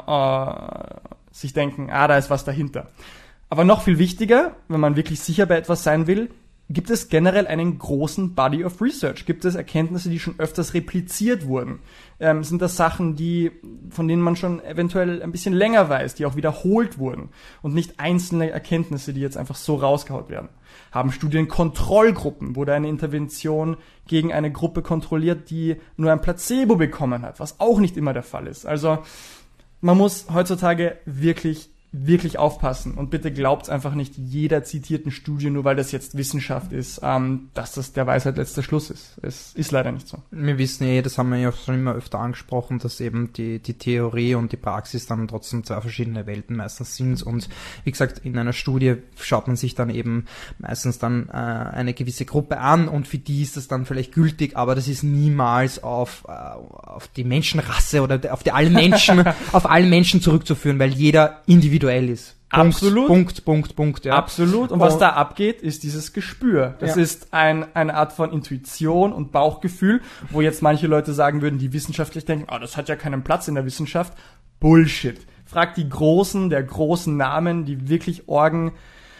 A: mehr äh, sich denken, ah, da ist was dahinter. Aber noch viel wichtiger, wenn man wirklich sicher bei etwas sein will, gibt es generell einen großen Body of Research? Gibt es Erkenntnisse, die schon öfters repliziert wurden? Ähm, sind das Sachen, die, von denen man schon eventuell ein bisschen länger weiß, die auch wiederholt wurden und nicht einzelne Erkenntnisse, die jetzt einfach so rausgehaut werden? Haben Studien Kontrollgruppen? Wurde eine Intervention gegen eine Gruppe kontrolliert, die nur ein Placebo bekommen hat, was auch nicht immer der Fall ist? Also man muss heutzutage wirklich wirklich aufpassen und bitte glaubt einfach nicht jeder zitierten Studie, nur weil das jetzt Wissenschaft ist, ähm, dass das der Weisheit letzter Schluss ist. Es ist leider nicht so.
B: Wir wissen eh, das haben wir ja schon immer öfter angesprochen, dass eben die, die Theorie und die Praxis dann trotzdem zwei verschiedene Welten meistens sind und wie gesagt, in einer Studie schaut man sich dann eben meistens dann äh, eine gewisse Gruppe an und für die ist das dann vielleicht gültig, aber das ist niemals auf, äh, auf die Menschenrasse oder auf die alle Menschen, auf alle Menschen zurückzuführen, weil jeder individuell ist. Punkt,
A: Absolut.
B: Punkt, Punkt, Punkt. Ja.
A: Absolut. Und was da abgeht, ist dieses Gespür. Das
B: Ja.
A: ist ein, eine Art von Intuition und Bauchgefühl, wo jetzt manche Leute sagen würden, die wissenschaftlich denken, ah, das hat ja keinen Platz in der Wissenschaft. Bullshit. Fragt die Großen, der großen Namen, die wirklich Orgen,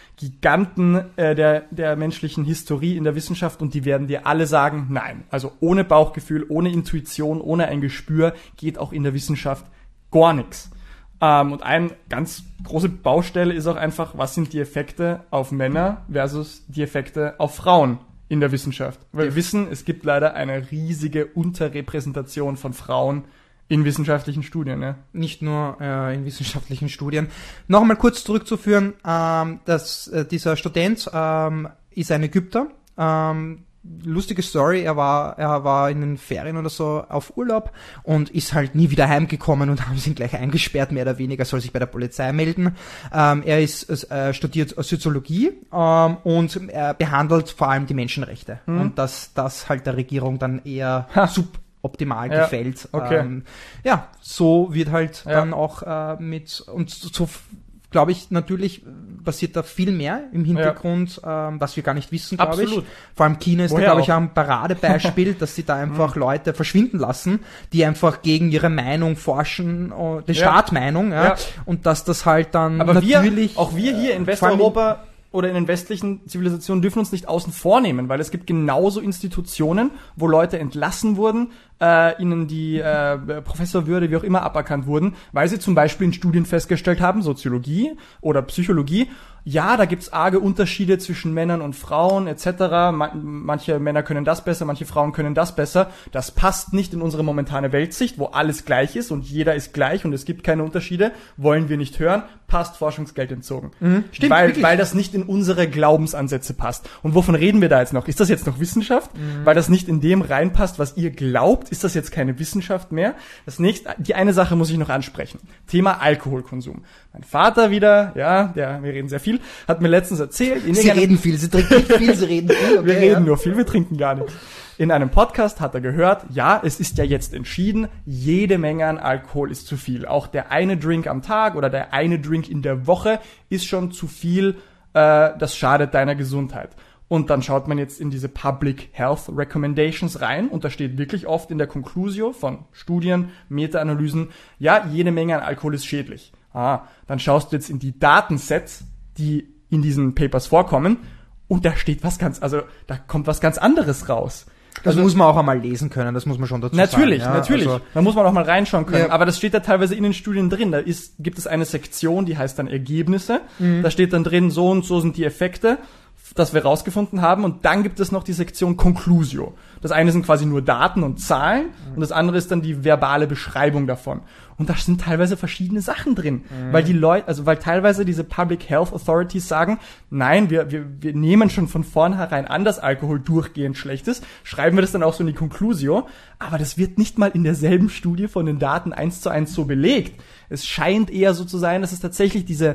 A: Giganten äh, der, der menschlichen Historie in der Wissenschaft und die werden dir alle sagen, nein. Also ohne Bauchgefühl, ohne Intuition, ohne ein Gespür geht auch in der Wissenschaft gar nichts. Ähm, und eine ganz große Baustelle ist auch einfach, was sind die Effekte auf Männer versus die Effekte auf Frauen in der Wissenschaft. Weil wir wissen, es gibt leider eine riesige Unterrepräsentation von Frauen in wissenschaftlichen Studien. Ja.
B: Nicht nur äh, in wissenschaftlichen Studien. Noch einmal kurz zurückzuführen, ähm, dass äh, dieser Student ähm, ist ein Ägypter. Ähm, lustige Story, er war er war in den Ferien oder so auf Urlaub und ist halt nie wieder heimgekommen und haben sie ihn gleich eingesperrt, mehr oder weniger, soll sich bei der Polizei melden. Ähm, er ist äh, studiert Soziologie ähm, und er behandelt vor allem die Menschenrechte
A: Mhm.
B: und dass das halt der Regierung dann eher
A: Ha.
B: suboptimal
A: Ja,
B: gefällt.
A: okay.
B: Ähm, ja, so wird halt
A: Ja.
B: dann auch äh, mit und so glaube ich, natürlich passiert da viel mehr im Hintergrund, ja. ähm, was wir gar nicht wissen, glaube ich.
A: Absolut.
B: Vor allem China ist
A: Woher
B: da, glaube ich,
A: auch?
B: ein Paradebeispiel, dass sie da einfach Leute verschwinden lassen, die einfach gegen ihre Meinung forschen, äh, die
A: Ja.
B: Startmeinung, ja,
A: Ja.
B: und dass das halt dann
A: Aber
B: natürlich...
A: wir, auch wir hier in
B: äh, vor allem-
A: Westeuropa oder in den westlichen Zivilisationen dürfen uns nicht außen vornehmen, weil es gibt genauso Institutionen, wo Leute entlassen wurden, äh, ihnen die äh, Professorwürde, wie auch immer, aberkannt wurden, weil sie zum Beispiel in Studien festgestellt haben, Soziologie oder Psychologie, ja, da gibt's arge Unterschiede zwischen Männern und Frauen et cetera. Man, manche Männer können das besser, manche Frauen können das besser. Das passt nicht in unsere momentane Weltsicht, wo alles gleich ist und jeder ist gleich und es gibt keine Unterschiede. Wollen wir nicht hören, passt Forschungsgeld entzogen.
B: Mhm. Stimmt,
A: weil,
B: wirklich.
A: weil das nicht in unsere Glaubensansätze passt. Und wovon reden wir da jetzt noch? Ist das jetzt noch Wissenschaft?
B: Mhm.
A: Weil das nicht in dem reinpasst, was ihr glaubt, ist das jetzt keine Wissenschaft mehr? Das nächste, die eine Sache muss ich noch ansprechen. Thema Alkoholkonsum. Mein Vater wieder, ja, der, wir reden sehr viel, hat mir letztens erzählt, in
B: Sie
A: irgendeinem-
B: reden viel, sie trinken nicht viel, sie reden viel. Okay,
A: wir reden
B: ja.
A: nur viel, wir trinken gar nicht. In einem Podcast hat er gehört, ja, es ist ja jetzt entschieden, jede Menge an Alkohol ist zu viel. Auch der eine Drink am Tag oder der eine Drink in der Woche ist schon zu viel, äh, das schadet deiner Gesundheit. Und dann schaut man jetzt in diese Public Health Recommendations rein und da steht wirklich oft in der Conclusio von Studien, Meta-Analysen, ja, jede Menge an Alkohol ist schädlich. Ah, dann schaust du jetzt in die Datensets, die in diesen Papers vorkommen und da steht was ganz, also da kommt was ganz anderes raus.
B: Das muss man auch einmal lesen können, das muss man schon dazu
A: Natürlich,
B: sagen. Ja,
A: natürlich.
B: also-
A: Da muss man auch mal reinschauen können.
B: Ja.
A: Aber das steht da teilweise in den Studien drin. Da ist, gibt es eine Sektion, die heißt dann Ergebnisse.
B: Mhm.
A: Da steht dann drin, so und so sind die Effekte, das wir rausgefunden haben. Und dann gibt es noch die Sektion Conclusio. Das eine sind quasi nur Daten und Zahlen
B: Mhm.
A: und das andere ist dann die verbale Beschreibung davon. Und da sind teilweise verschiedene Sachen drin,
B: Mhm.
A: weil die Leute, also weil teilweise diese Public Health Authorities sagen, nein, wir, wir, wir nehmen schon von vornherein an, dass Alkohol durchgehend schlecht ist, schreiben wir das dann auch so in die Conclusio, aber das wird nicht mal in derselben Studie von den Daten eins zu eins so belegt. Es scheint eher so zu sein, dass es tatsächlich diese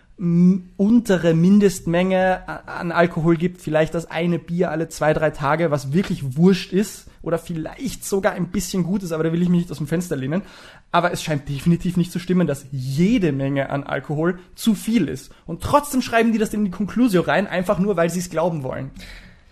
A: m- untere Mindestmenge a- an Alkohol gibt, vielleicht das eine Bier alle zwei, drei Tage, was wirklich wurscht ist oder vielleicht sogar ein bisschen gut ist, aber da will ich mich nicht aus dem Fenster lehnen. Aber es scheint definitiv nicht zu stimmen, dass jede Menge an Alkohol zu viel ist. Und trotzdem schreiben die das in die Conclusio rein, einfach nur, weil sie es glauben wollen.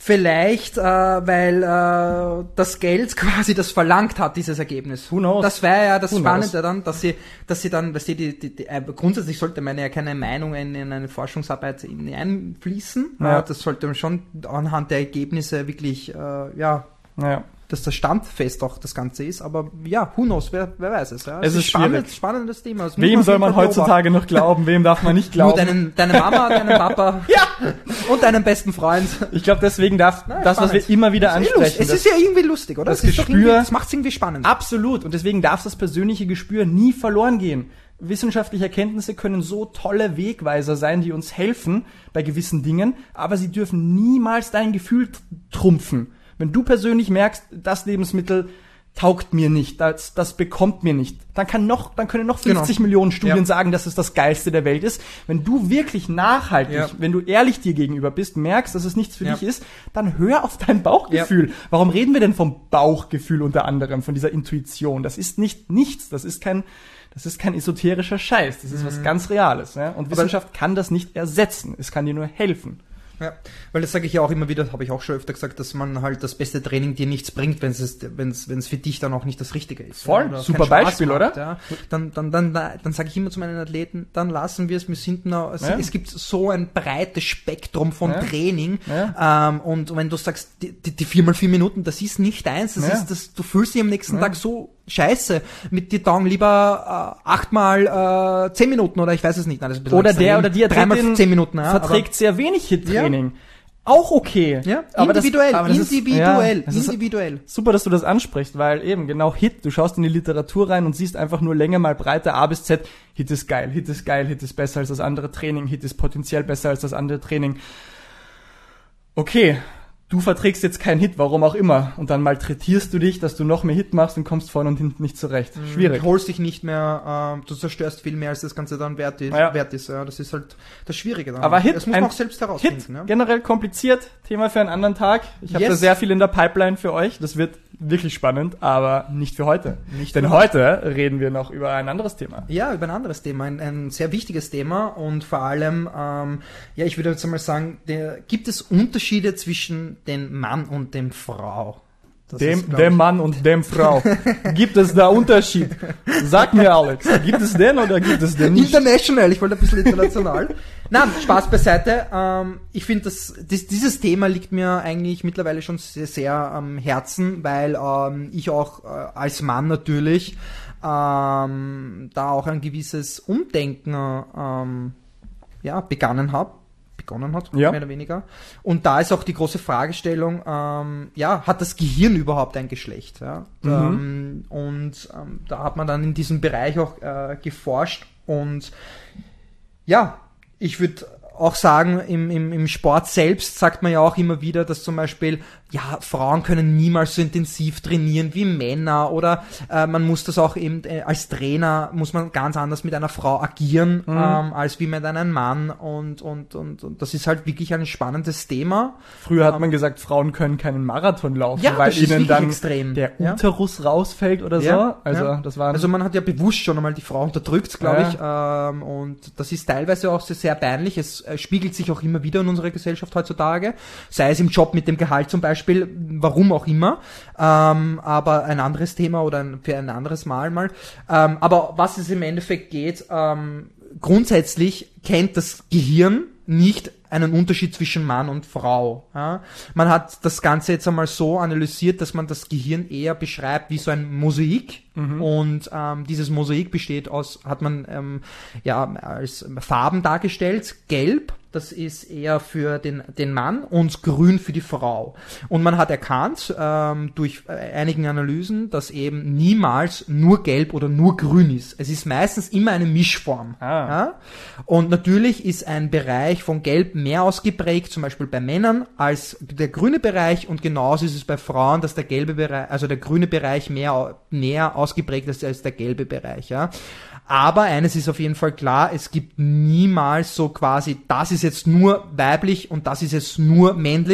B: Vielleicht, äh, weil äh, das Geld quasi das verlangt hat, dieses Ergebnis.
A: Who knows?
B: Das wäre ja das
A: Who
B: Spannende
A: knows?
B: dann, dass sie, dass sie dann, dass die, die, die, die äh, grundsätzlich sollte man ja keine Meinung in, in eine Forschungsarbeit einfließen.
A: Ja.
B: Äh, das sollte man schon anhand der Ergebnisse wirklich, äh, ja,
A: Ja.
B: dass das standfest auch das Ganze ist. Aber ja, who knows, wer, wer weiß es. Ja.
A: Es ist
B: spannend,
A: schwierig.
B: spannendes Thema. Das muss
A: Wem
B: auf
A: soll
B: jeden
A: man
B: Fall
A: heutzutage noch glauben? Wem darf man nicht
B: Nur
A: glauben?
B: deinen, deine Mama, deinen Papa
A: Ja!
B: und deinen besten Freund.
A: Ich glaube, deswegen darf
B: Na,
A: das, was
B: spannend.
A: wir immer wieder
B: Das ist eh
A: ansprechen,
B: lustig. Es
A: das-
B: ist ja irgendwie lustig, oder?
A: das
B: Es ist doch
A: Gespür-
B: irgendwie- Das macht es irgendwie spannend.
A: Absolut. Und deswegen darf das persönliche Gespür nie verloren gehen. Wissenschaftliche Erkenntnisse können so tolle Wegweiser sein, die uns helfen bei gewissen Dingen, aber sie dürfen niemals dein Gefühl t- trumpfen. Wenn du persönlich merkst, das Lebensmittel taugt mir nicht, das, das bekommt mir nicht, dann kann noch, dann können noch fünfzig
B: Genau.
A: Millionen Studien
B: Ja.
A: sagen, dass es das Geilste der Welt ist. Wenn du wirklich nachhaltig,
B: Ja.
A: wenn du ehrlich dir gegenüber bist, merkst, dass es nichts für
B: Ja.
A: dich ist, dann hör auf dein Bauchgefühl. Warum reden wir denn vom Bauchgefühl unter anderem, von dieser Intuition? Das ist nicht nichts, das ist kein, das ist kein esoterischer Scheiß, das ist was ganz Reales. Ja? Und Wissenschaft kann das nicht ersetzen, es kann dir nur helfen.
B: Ja, weil das sage ich ja auch immer wieder, habe ich auch schon öfter gesagt, dass man halt das beste Training dir nichts bringt, wenn es wenn es wenn es für dich dann auch nicht das Richtige ist.
A: Voll,
B: Oder
A: super
B: keinen Spaß
A: Beispiel,
B: macht,
A: oder?
B: Ja. Dann dann dann dann sage ich immer zu meinen Athleten, dann lassen wir es, wir sind noch, es,
A: Ja.
B: es gibt so ein breites Spektrum von
A: Ja.
B: Training
A: Ja.
B: ähm, und wenn du sagst, die, die, die vier mal vier Minuten, das ist nicht eins, das
A: Ja.
B: ist das, du fühlst dich am nächsten
A: Ja.
B: Tag so scheiße, mit dir taugen lieber äh, achtmal äh, zehn Minuten oder ich weiß es nicht. Nein, das ist ein bisschen
A: Oder der
B: extrem.
A: oder die
B: dreimal
A: Athletin
B: zehn Minuten, ja,
A: verträgt sehr wenig Hit-Training. Auch okay.
B: Ja,
A: Aber das-
B: individuell,
A: aber das ist-
B: individuell,
A: ja, das ist-
B: individuell.
A: Super, dass du das ansprichst, weil eben genau Hit, du schaust in die Literatur rein und siehst einfach nur Länge mal Breite A bis Z. Hit ist geil, Hit ist geil, Hit ist besser als das andere Training, Hit ist potenziell besser als das andere Training. Okay, du verträgst jetzt keinen Hit, warum auch immer. Und dann malträtierst du dich, dass du noch mehr Hit machst und kommst vorne und hinten nicht zurecht. Schwierig.
B: Du holst dich nicht mehr, ähm, du zerstörst viel mehr, als das Ganze dann wert ist.
A: Ja.
B: Wert ist ja. Das ist halt das Schwierige dann.
A: Aber Hit,
B: das muss
A: ein
B: man auch selbst
A: Hit,
B: herausfinden. Ja.
A: generell kompliziert, Thema für einen anderen Tag. Ich habe
B: Yes.
A: da sehr viel in der Pipeline für euch. Das wird wirklich spannend, aber nicht für heute.
B: Nicht
A: Denn
B: für
A: heute reden wir noch über ein anderes Thema.
B: Ja, über ein anderes Thema, ein, ein sehr wichtiges Thema und vor allem, ähm, ja, ich würde jetzt einmal sagen, der, gibt es Unterschiede zwischen dem Mann und dem Frau? Das
A: Dem,
B: ist, glaub
A: dem
B: ich-
A: Mann und dem Frau. Gibt es da Unterschied? Sag mir, Alex, gibt es den oder gibt es den nicht?
B: International, ich wollte ein bisschen international. Nein, Spaß beiseite. Ähm, ich finde, das, das, dieses Thema liegt mir eigentlich mittlerweile schon sehr, sehr am Herzen, weil ähm, ich auch äh, als Mann natürlich ähm, da auch ein gewisses Umdenken ähm, ja, begonnen habe. begonnen hat,
A: Ja.
B: mehr oder weniger. Und da ist auch die große Fragestellung, ähm, ja, hat das Gehirn überhaupt ein Geschlecht? Ja?
A: Mhm.
B: Ähm, und ähm, da hat man dann in diesem Bereich auch äh, geforscht und ja, ich würde auch sagen, im, im, im Sport selbst sagt man ja auch immer wieder, dass zum Beispiel, ja, Frauen können niemals so intensiv trainieren wie Männer oder äh, man muss das auch eben, äh, als Trainer muss man ganz anders mit einer Frau agieren,
A: Mhm.
B: ähm, als wie mit einem Mann und, und, und, und das ist halt wirklich ein spannendes Thema.
A: Früher hat man gesagt, Frauen können keinen Marathon laufen,
B: Ja,
A: weil
B: das ist
A: ihnen
B: wirklich
A: dann
B: extrem.
A: der
B: Ja.
A: Uterus rausfällt oder so. Also
B: ja.
A: das war
B: also man hat ja bewusst schon einmal die Frau unterdrückt, glaube
A: Ja.
B: ich, ähm, und das ist teilweise auch sehr, sehr peinlich. Es äh, spiegelt sich auch immer wieder in unserer Gesellschaft heutzutage, sei es im Job mit dem Gehalt zum Beispiel, warum auch immer, ähm, aber ein anderes Thema oder ein, für ein anderes Mal mal. Ähm, aber was es im Endeffekt geht, ähm, grundsätzlich kennt das Gehirn nicht einen Unterschied zwischen Mann und Frau. Ja? Man hat das Ganze jetzt einmal so analysiert, dass man das Gehirn eher beschreibt wie so ein Mosaik. Mhm. Und ähm, dieses Mosaik besteht aus, hat man ähm, ja als Farben dargestellt, gelb, das ist eher für den, den Mann und grün für die Frau. Und man hat erkannt, ähm, durch äh, einigen Analysen, dass eben niemals nur gelb oder nur grün ist. Es ist meistens immer eine Mischform.
A: Ah.
B: Ja? Und natürlich ist ein Bereich von gelb mehr ausgeprägt, zum Beispiel bei Männern, als der grüne Bereich und genauso ist es bei Frauen, dass der gelbe Bereich, also der grüne Bereich mehr, näher ausgeprägt ist als der gelbe Bereich. Ja? Aber eines ist auf jeden Fall klar, es gibt niemals so quasi, das ist jetzt nur weiblich und das ist jetzt nur männlich,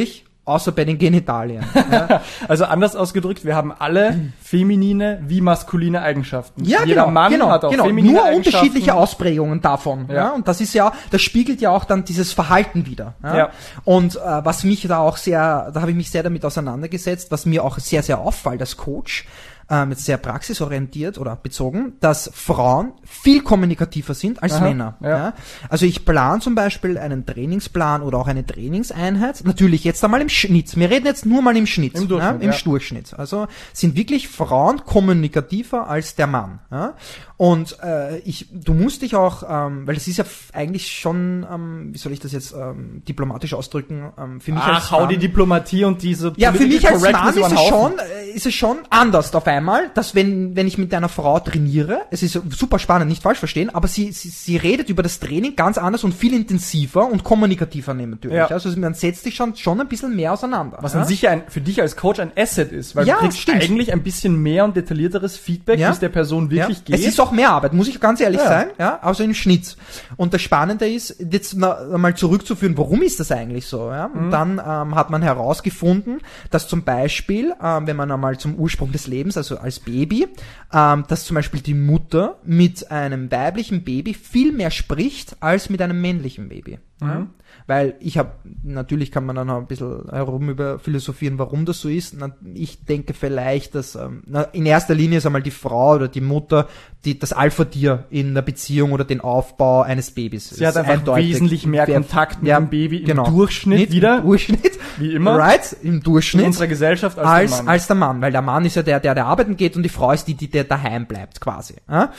B: außer bei den Genitalien. Ja,
A: Also anders ausgedrückt, wir haben alle feminine wie maskuline Eigenschaften.
B: ja
A: Jeder
B: genau,
A: Mann
B: genau,
A: hat auch
B: genau.
A: feminine
B: Nur
A: Eigenschaften.
B: unterschiedliche Ausprägungen davon. Ja.
A: Ja.
B: Und das ist ja, das spiegelt ja auch dann dieses Verhalten wider. Ja.
A: Ja.
B: Und äh, was mich da auch sehr, da habe ich mich sehr damit auseinandergesetzt, was mir auch sehr, sehr auffällt als Coach, ähm, jetzt sehr praxisorientiert oder bezogen, dass Frauen viel kommunikativer sind als
A: Aha,
B: Männer.
A: ja.
B: Ja. Also ich plane zum Beispiel einen Trainingsplan oder auch eine Trainingseinheit, natürlich jetzt einmal im Schnitt, wir reden jetzt nur mal im Schnitt,
A: Im Durchschnitt,
B: ja, im
A: ja.
B: Durchschnitt. Also sind wirklich Frauen kommunikativer als der Mann. Ja. Und äh, ich, du musst dich auch, ähm, weil es ist ja f- eigentlich schon, ähm, wie soll ich das jetzt ähm, diplomatisch ausdrücken, ähm, für mich als
A: Ach, hau
B: Mann,
A: die Diplomatie und diese
B: ja, für mich
A: Political
B: als Mann
A: Correctness
B: ist
A: über den
B: es
A: Haufen.
B: schon, äh, ist es schon anders auf einmal, dass wenn, wenn ich mit einer Frau trainiere, es ist super spannend, nicht falsch verstehen, aber sie, sie, sie redet über das Training ganz anders und viel intensiver und kommunikativer natürlich.
A: Ja.
B: Also man setzt sich schon, schon ein bisschen mehr auseinander.
A: Was
B: ja?
A: an sich ein, für dich als Coach ein Asset ist, weil
B: Ja,
A: du kriegst
B: stimmt.
A: eigentlich ein bisschen mehr und detaillierteres Feedback,
B: Ja.
A: wie es der Person wirklich
B: ja.
A: geht.
B: Es ist auch mehr Arbeit, muss ich ganz ehrlich
A: Ja.
B: sein, ja, also im Schnitt. Und das Spannende ist, jetzt na- mal zurückzuführen, warum ist das eigentlich so, ja? Und
A: Mhm.
B: dann ähm, hat man herausgefunden, dass zum Beispiel, ähm, wenn man einmal zum Ursprung des Lebens, also als Baby, ähm, dass zum Beispiel die Mutter mit einem weiblichen Baby viel mehr spricht als mit einem männlichen Baby. Ja? Weil ich habe, natürlich kann man dann noch ein bisschen herum über philosophieren, warum das so ist. Na, ich denke vielleicht, dass ähm, na, in erster Linie ist einmal die Frau oder die Mutter die, das Alpha-Tier in der Beziehung oder den Aufbau eines Babys.
A: Sie hat
B: Ist
A: einfach
B: eindeutig.
A: wesentlich mehr
B: Wer-
A: Kontakt mit
B: ja,
A: dem Baby im
B: genau.
A: Durchschnitt
B: Nicht
A: wieder,
B: Im Durchschnitt.
A: wie immer,
B: Right, im
A: in
B: Durchschnitt.
A: unserer Gesellschaft als,
B: als,
A: der Mann.
B: als der Mann, weil der Mann ist ja der, der, der arbeiten geht und die Frau ist die, die der daheim bleibt quasi. Ja?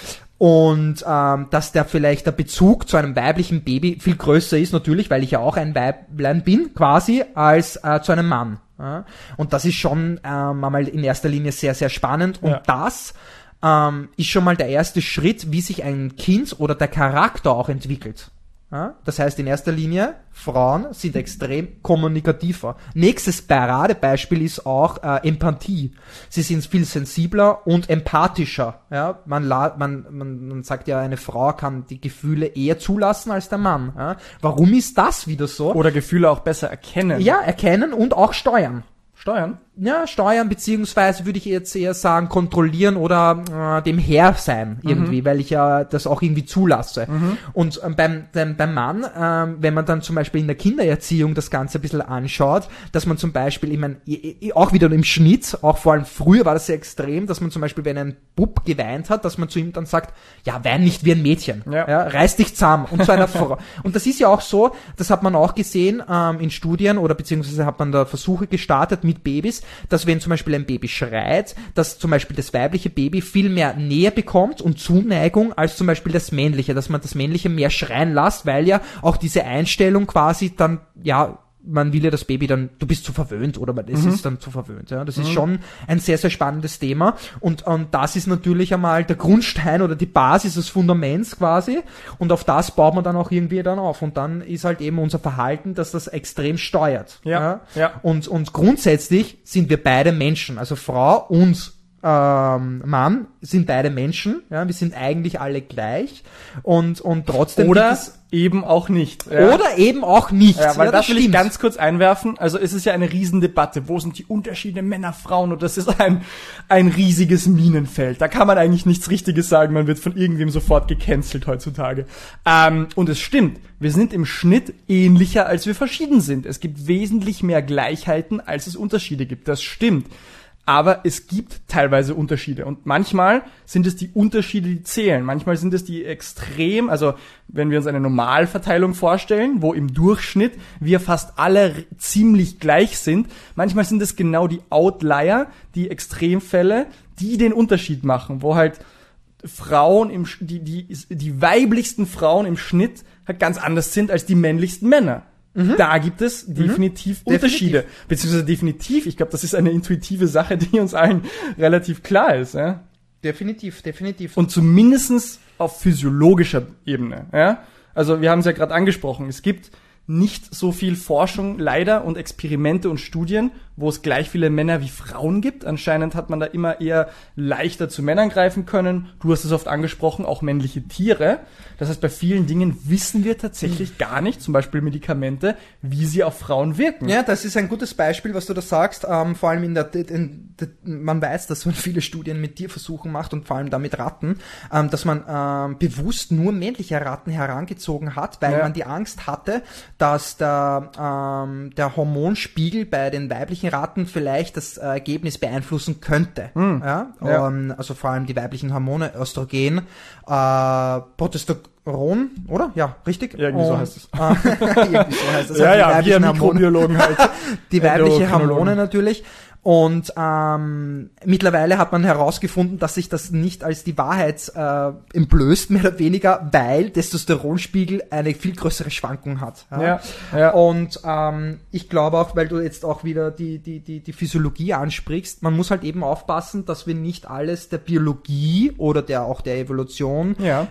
B: Und ähm, dass der vielleicht der Bezug zu einem weiblichen Baby viel größer ist, natürlich, weil ich ja auch ein Weiblein bin, quasi, als äh, zu einem Mann. Ja? Und das ist schon ähm, einmal in erster Linie sehr, sehr spannend. Und
A: Ja.
B: das ähm, ist schon mal der erste Schritt, wie sich ein Kind oder der Charakter auch entwickelt. Ja? Das heißt in erster Linie, Frauen sind extrem kommunikativer. Nächstes Paradebeispiel ist auch äh, Empathie. Sie sind viel sensibler und empathischer. Ja? Man, la- man, man, man sagt ja, eine Frau kann die Gefühle eher zulassen als der Mann. Ja? Warum ist das wieder so?
A: Oder Gefühle auch besser erkennen.
B: Ja, erkennen und auch steuern.
A: Steuern.
B: Ja, steuern, beziehungsweise würde ich jetzt eher sagen, kontrollieren oder äh, dem Herr sein irgendwie, weil ich ja das auch irgendwie zulasse. Und ähm, beim, beim, beim Mann, ähm, wenn man dann zum Beispiel in der Kindererziehung das Ganze ein bisschen anschaut, dass man zum Beispiel, ich meine, auch wieder im Schnitt, auch vor allem früher war das sehr extrem, dass man zum Beispiel, wenn ein Bub geweint hat, dass man zu ihm dann sagt, ja, wein nicht wie ein Mädchen,
A: Ja.
B: ja, reiß dich zusammen. Und zu einer Frau. Und das ist ja auch so, das hat man auch gesehen ähm, in Studien oder beziehungsweise hat man da Versuche gestartet mit Babys, dass wenn zum Beispiel ein Baby schreit, dass zum Beispiel das weibliche Baby viel mehr Nähe bekommt und Zuneigung als zum Beispiel das männliche, dass man das männliche mehr schreien lässt, weil ja auch diese Einstellung quasi dann, ja, man will ja das Baby dann, du bist zu verwöhnt oder man, es
A: Mhm.
B: ist dann zu verwöhnt. Ja. Das ist schon ein sehr, sehr spannendes Thema und, und das ist natürlich einmal der Grundstein oder die Basis des Fundaments quasi und auf das baut man dann auch irgendwie dann auf und dann ist halt eben unser Verhalten, dass das extrem steuert.
A: Ja, ja.
B: Und, und grundsätzlich sind wir beide Menschen, also Frau und ähm, Mann sind beide Menschen, ja, wir sind eigentlich alle gleich und, und trotzdem
A: Oder
B: gibt es,
A: eben auch nicht. Ja.
B: oder eben auch nicht.
A: Ja, weil das will ich
B: stimmt.
A: ganz kurz einwerfen. Also es ist ja eine Riesendebatte. Wo sind die Unterschiede Männer, Frauen? Und das ist ein, ein riesiges Minenfeld. Da kann man eigentlich nichts Richtiges sagen. Man wird von irgendwem sofort gecancelt heutzutage. Ähm, und es stimmt. Wir sind im Schnitt ähnlicher, als wir verschieden sind. Es gibt wesentlich mehr Gleichheiten, als es Unterschiede gibt. Das stimmt. Aber es gibt teilweise Unterschiede und manchmal sind es die Unterschiede, die zählen. Manchmal sind es die extrem, also wenn wir uns eine Normalverteilung vorstellen, wo im Durchschnitt wir fast alle ziemlich gleich sind, manchmal sind es genau die Outlier, die Extremfälle, die den Unterschied machen, wo halt Frauen, im, die, die, die weiblichsten Frauen im Schnitt halt ganz anders sind als die männlichsten Männer. Mhm. Da gibt es definitiv mhm. Unterschiede. Definitiv. Beziehungsweise definitiv, ich glaube, das ist eine intuitive Sache, die uns allen relativ klar ist. Ja?
B: Definitiv, definitiv.
A: Und zumindestens auf physiologischer Ebene. Ja? Also wir haben es ja gerade angesprochen, es gibt nicht so viel Forschung leider und Experimente und Studien, wo es gleich viele Männer wie Frauen gibt. Anscheinend hat man da immer eher leichter zu Männern greifen können. Du hast es oft angesprochen, auch männliche Tiere. Das heißt, bei vielen Dingen wissen wir tatsächlich gar nicht, zum Beispiel Medikamente, wie sie auf Frauen wirken.
B: Ja, das ist ein gutes Beispiel, was du da sagst. Ähm, vor allem in der, in der, man weiß, dass man viele Studien mit Tierversuchen macht und vor allem da mit Ratten, ähm, dass man ähm, bewusst nur männliche Ratten herangezogen hat, weil
A: ja.
B: man die Angst hatte, dass der, ähm, der Hormonspiegel bei den weiblichen Ratten vielleicht das äh, Ergebnis beeinflussen könnte.
A: Hm.
B: Ja?
A: Ja.
B: Ähm, also vor allem die weiblichen Hormone, Östrogen, äh, Progesteron, oder? Ja, richtig?
A: Irgendwie so
B: Und,
A: heißt es.
B: Äh, irgendwie so heißt es.
A: Ja,
B: Also die
A: ja, wir
B: weiblichen Hormone-
A: Mikrobiologen halt.
B: die weibliche
A: Endokrinologen.
B: Hormone natürlich. Und ähm, mittlerweile hat man herausgefunden, dass sich das nicht als die Wahrheit äh, entblößt, mehr oder weniger, weil Testosteronspiegel eine viel größere Schwankung hat.
A: Ja, ja.
B: Und ähm, ich glaube auch, weil du jetzt auch wieder die, die, die, die Physiologie ansprichst, man muss halt eben aufpassen, dass wir nicht alles der Biologie oder der auch der Evolution
A: Ja.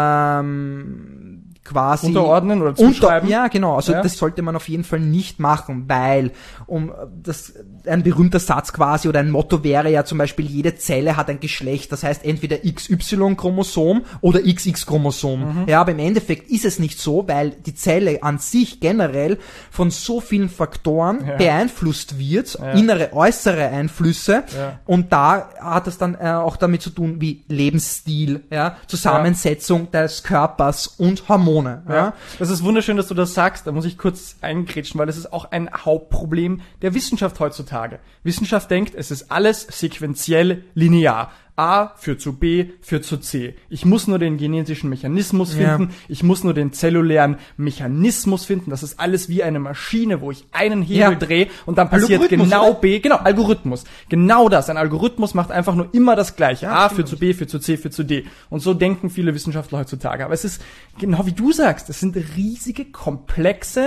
B: ähm, quasi
A: Unterordnen oder
B: unter,
A: zuschreiben.
B: ja, genau. Also
A: Ja.
B: das sollte man auf jeden Fall nicht machen, weil um das ein berühmter Satz quasi oder ein Motto wäre ja zum Beispiel, jede Zelle hat ein Geschlecht. Das heißt entweder X Y-Chromosom oder X X-Chromosom.
A: Mhm.
B: Ja, aber im Endeffekt ist es nicht so, weil die Zelle an sich generell von so vielen Faktoren
A: Ja.
B: beeinflusst wird,
A: Ja.
B: innere, äußere Einflüsse.
A: Ja.
B: Und da hat es dann äh, auch damit zu tun, wie Lebensstil, ja, Zusammensetzung des Körpers und Hormone. Ja.
A: Ja, das ist wunderschön, dass du das sagst. Da muss ich kurz eingrätschen, weil das ist auch ein Hauptproblem der Wissenschaft heutzutage. Wissenschaft denkt, es ist alles sequenziell linear. A führt zu B, führt zu C. Ich muss nur den genetischen Mechanismus finden,
B: Ja.
A: ich muss nur den zellulären Mechanismus finden. Das ist alles wie eine Maschine, wo ich einen Hebel
B: Ja.
A: drehe und dann passiert
B: Algorithmus,
A: genau
B: oder?
A: B. Genau, Algorithmus. Genau das. Ein Algorithmus macht einfach nur immer das Gleiche.
B: Ja,
A: A
B: stimmt.
A: führt zu B, führt zu C, führt zu D. Und so denken viele Wissenschaftler heutzutage. Aber es ist genau wie du sagst, es sind riesige, komplexe,